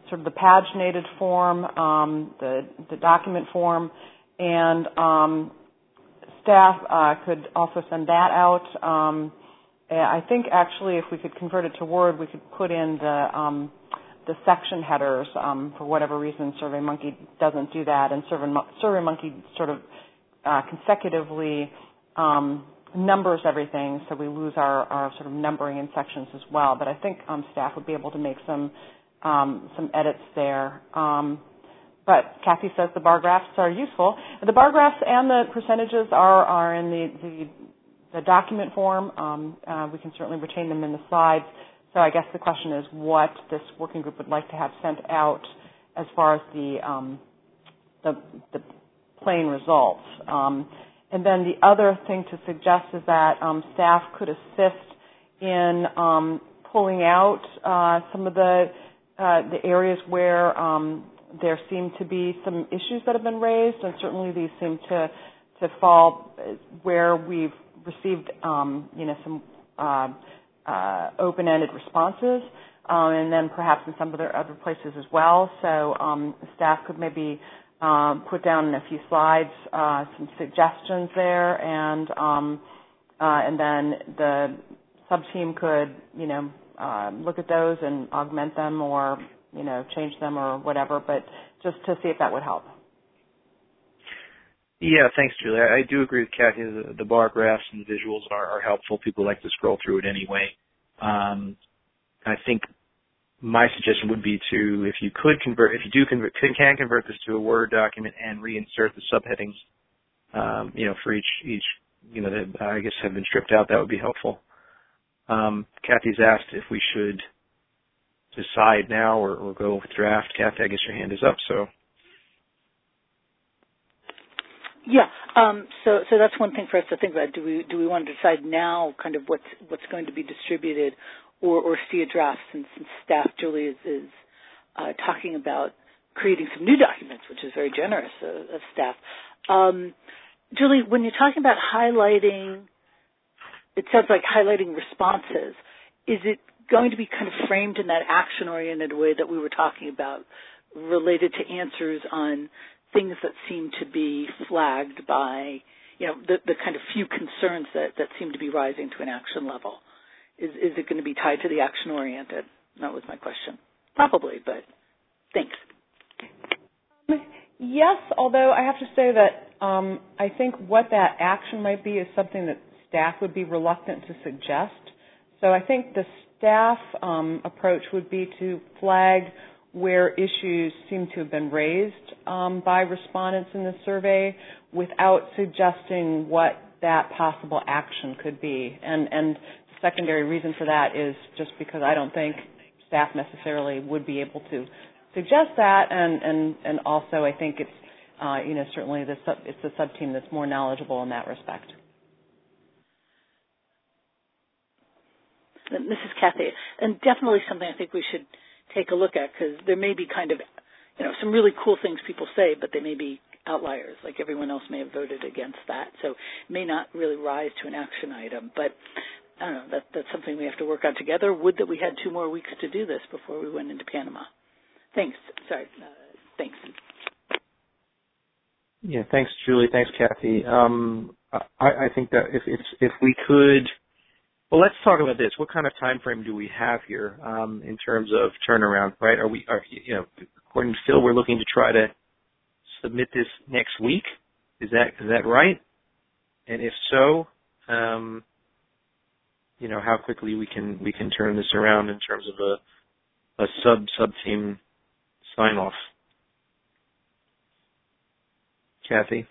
sort of the paginated form, um, the, the document form, and um, staff uh, could also send that out. Um, I think actually if we could convert it to Word, we could put in the um, the section headers. Um, for whatever reason, SurveyMonkey doesn't do that, and Survey, SurveyMonkey sort of uh, consecutively um, numbers everything, so we lose our, our sort of numbering in sections as well. But I think um, staff would be able to make some um, some edits there. Um, but Kathy says the bar graphs are useful. The bar graphs and the percentages are are in the the, the document form. Um, uh, we can certainly retain them in the slides. So I guess the question is what this working group would like to have sent out as far as the um, the, the plain results. Um, and then the other thing to suggest is that um, staff could assist in um, pulling out uh, some of the uh, the areas where um, there seem to be some issues that have been raised, and certainly these seem to to fall where we've received um, you know some uh, uh, open-ended responses, um, and then perhaps in some other other places as well. So um, staff could maybe um, put down in a few slides uh, some suggestions there, and um, uh, and then the sub-team could you know uh, look at those and augment them, or you know change them or whatever. But just to see if that would help. Yeah, thanks, Julie. I, I do agree with Kathy. The, the bar graphs and the visuals are, are helpful. People like to scroll through it anyway. Um, I think my suggestion would be to, if you could convert, if you do convert, can, can convert this to a Word document and reinsert the subheadings, um, you know, for each, each, you know, that I guess have been stripped out, that would be helpful. Um, Kathy's asked if we should decide now or, or go with draft. Kathy, I guess your hand is up, so. Yeah, um, so so that's one thing for us to think about. Do we do we want to decide now, kind of what's what's going to be distributed, or, or see a draft? Since, since staff, Julie is, is uh, talking about creating some new documents, which is very generous of, of staff. Um, Julie, when you're talking about highlighting, it sounds like highlighting responses. Is it going to be kind of framed in that action-oriented way that we were talking about, related to answers on things that seem to be flagged by, you know, the, the kind of few concerns that, that seem to be rising to an action level? Is, is it going to be tied to the action-oriented? That was my question. Probably, but thanks. Um, yes, although I have to say that um, I think what that action might be is something that staff would be reluctant to suggest. So I think the staff um, approach would be to flag where issues seem to have been raised um, by respondents in the survey without suggesting what that possible action could be. And, and the secondary reason for that is just because I don't think staff necessarily would be able to suggest that, and, and, and also I think it's, uh, you know, certainly the sub, it's the sub-team that's more knowledgeable in that respect. This is Kathy, and definitely something I think we should take a look at, because there may be kind of, you know, some really cool things people say, but they may be outliers, like everyone else may have voted against that, so it may not really rise to an action item. But I don't know, that, that's something we have to work on together. Would that we had two more weeks to do this before we went into Panama. Thanks. Sorry. Uh, thanks. Yeah, thanks, Julie. Thanks, Kathy. Um, I, I think that if, if if we could. Well, let's talk about this. What kind of time frame do we have here um, in terms of turnaround? Right? Are we, are, you know, according to Phil, we're looking to try to submit this next week. Is that is that right? And if so, um, you know, how quickly we can we can turn this around in terms of a a sub sub team sign off? Kathy.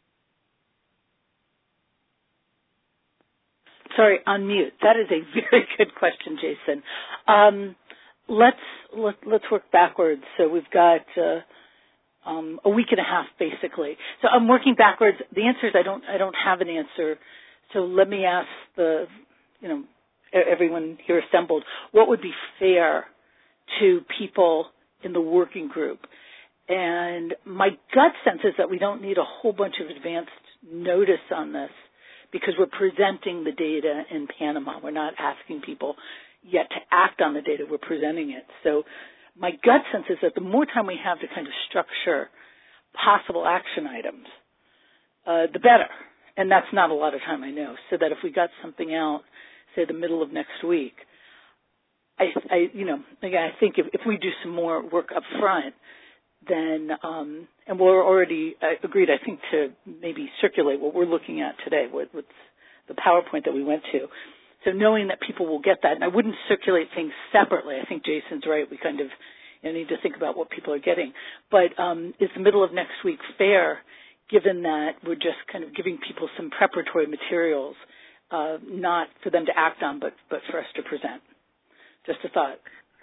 Sorry, on mute. That is a very good question, Jason. Um, let's let, let's work backwards. So we've got uh, um, a week and a half, basically. So I'm working backwards. The answer is I don't I don't have an answer. So let me ask the you know everyone here assembled, what would be fair to people in the working group? And my gut sense is that we don't need a whole bunch of advanced notice on this, because we're presenting the data in Panama. We're not asking people yet to act on the data. We're presenting it. So my gut sense is that the more time we have to kind of structure possible action items, uh, the better. And that's not a lot of time, I know. So that if we got something out, say the middle of next week, I, I you know, again, I think if, if we do some more work up front, then, um, and we're already uh, agreed, I think, to maybe circulate what we're looking at today, what, what's the PowerPoint that we went to. So knowing that people will get that, and I wouldn't circulate things separately. I think Jason's right. We kind of you know, need to think about what people are getting. But um, is the middle of next week fair, given that we're just kind of giving people some preparatory materials, uh, not for them to act on, but, but for us to present? Just a thought.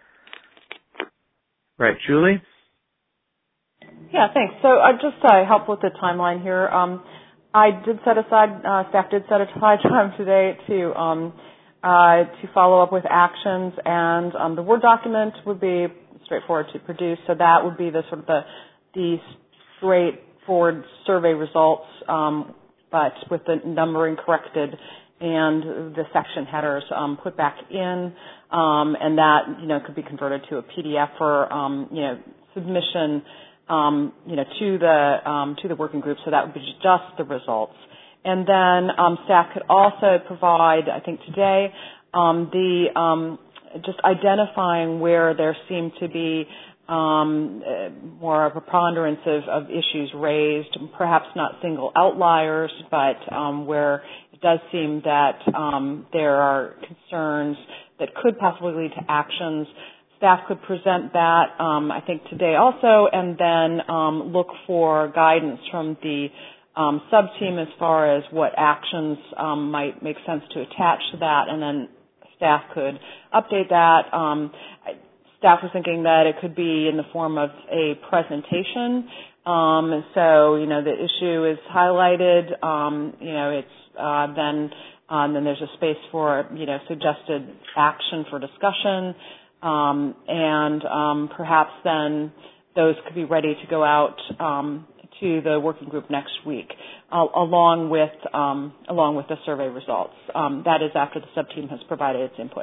Right. Julie? Yeah, thanks. So uh, just to help with the timeline here, um, I did set aside, uh, staff did set aside time today to um, uh, to follow up with actions, and um, the Word document would be straightforward to produce. So that would be the sort of the the straightforward survey results, um, but with the numbering corrected and the section headers um, put back in, um, and that you know could be converted to a P D F for um, you know submission. Um, you know, to the um, to the working group, so that would be just the results. And then um, staff could also provide, I think today, um, the um, just identifying where there seemed to be um, uh, more of a preponderance of, of issues raised, perhaps not single outliers, but um, where it does seem that um, there are concerns that could possibly lead to actions. Staff could present that, um, I think, today also, and then um, look for guidance from the um, sub-team as far as what actions um, might make sense to attach to that, and then staff could update that. Um, staff was thinking that it could be in the form of a presentation. Um, so, you know, the issue is highlighted. Um, you know, it's uh, then um, then there's a space for, you know, suggested action for discussion. Um, and um, perhaps then those could be ready to go out um, to the working group next week, uh, along with um, along with the survey results. Um, that is after the sub-team has provided its input.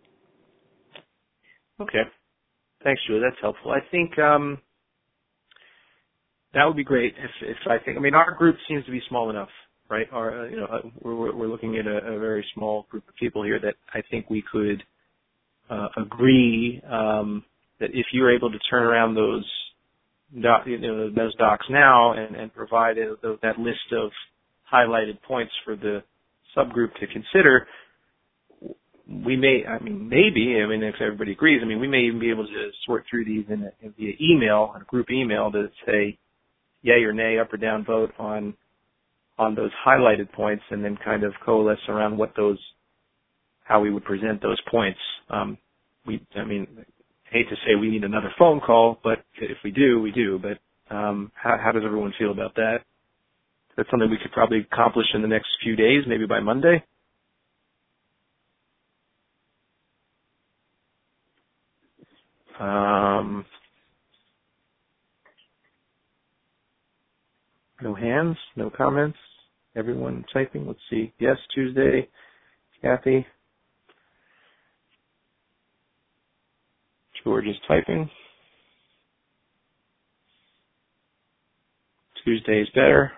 Okay. Thanks, Julie. That's helpful. I think um, that would be great if, if I think, I mean, our group seems to be small enough, right? Our, uh, you know, we're, we're looking at a, a very small group of people here that I think we could Uh, agree um, that if you're able to turn around those doc, you know, those docs now and, and provide a, that list of highlighted points for the subgroup to consider, we may, I mean, maybe, I mean, if everybody agrees, I mean, we may even be able to sort through these in a, via email, a group email to say yay or nay, up or down vote on on those highlighted points, and then kind of coalesce around what those, how we would present those points. Um, we, I mean, I hate to say we need another phone call, but if we do, we do. But um, how, how does everyone feel about that? That's something we could probably accomplish in the next few days, maybe by Monday. Um, no hands, no comments. Everyone typing. Let's see. Yes, Tuesday. Kathy. George is typing. Tuesday is better.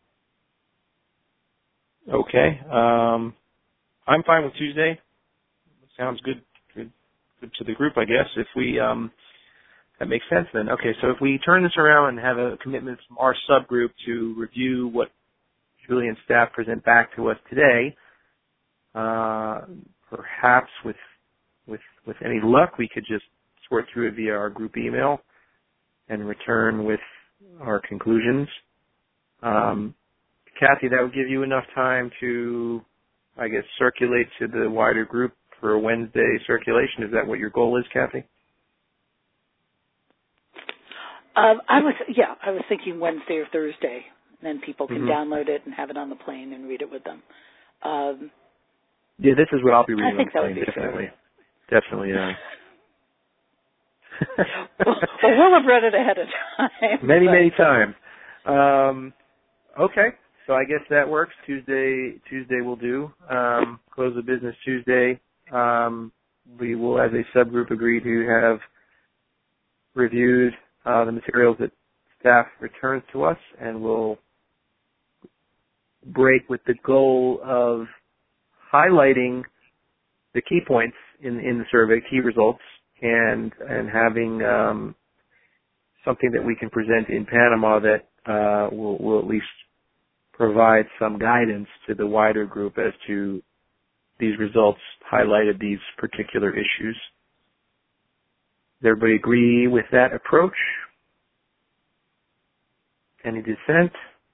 Okay. Um, I'm fine with Tuesday. Sounds good, good, good to the group, I guess. If we, um, that makes sense then. Okay, so if we turn this around and have a commitment from our subgroup to review what Julie and staff present back to us today, uh, perhaps with with with any luck, we could just sort through it via our group email and return with our conclusions. Um, Kathy, that would give you enough time to, I guess, circulate to the wider group for a Wednesday circulation. Is that what your goal is, Kathy? Um, I was, yeah, I was thinking Wednesday or Thursday, and then people can mm-hmm. download it and have it on the plane and read it with them. Um, yeah, this is what I'll be reading I think on that the plane, would be definitely. fair. Definitely, yeah. well, well, we'll have read it ahead of time. Many, but. many times. Um, okay, so I guess that works. Tuesday, Tuesday will do. Um, close of business Tuesday. Um, we will, as a subgroup, agree to have reviewed uh, the materials that staff returns to us, and we'll break with the goal of highlighting the key points in, in the survey, key results, and and having um, something that we can present in Panama that uh, will, will at least provide some guidance to the wider group as to these results highlighted these particular issues. Does everybody agree with that approach? Any dissent?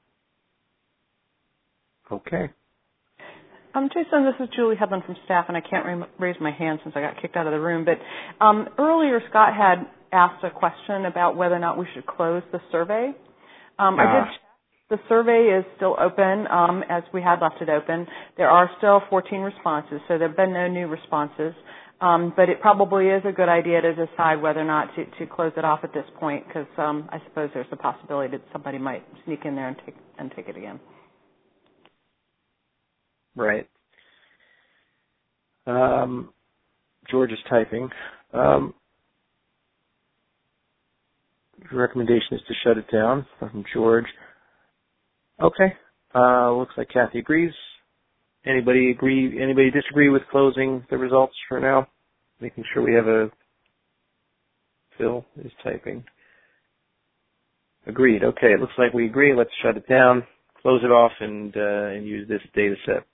Okay. Um, Jason, this is Julie Hedlund from staff, and I can't ra- raise my hand since I got kicked out of the room. But um, earlier, Scott had asked a question about whether or not we should close the survey. Um, uh. I did check. The survey is still open, um, as we had left it open. There are still fourteen responses, so there have been no new responses. Um, but it probably is a good idea to decide whether or not to, to close it off at this point, because um, I suppose there's a possibility that somebody might sneak in there and take and take it again. Right. Um, George is typing. Um, the recommendation is to shut it down from George. Okay. Uh, looks like Kathy agrees. Anybody agree? Anybody disagree with closing the results for now? Making sure we have a. Phil is typing. Agreed. Okay. It looks like we agree. Let's shut it down, close it off, and uh, and use this data set.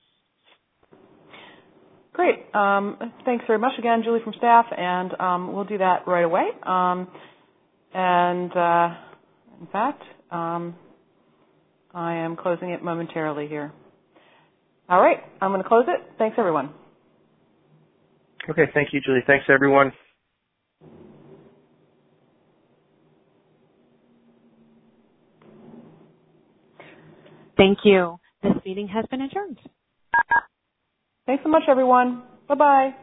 Great. Um, thanks very much again, Julie from staff, and um, we'll do that right away. Um, and uh, in fact, um, I am closing it momentarily here. All right. I'm going to close it. Thanks, everyone. Okay. Thank you, Julie. Thanks, everyone. Thank you. This meeting has been adjourned. Thanks so much, everyone. Bye-bye.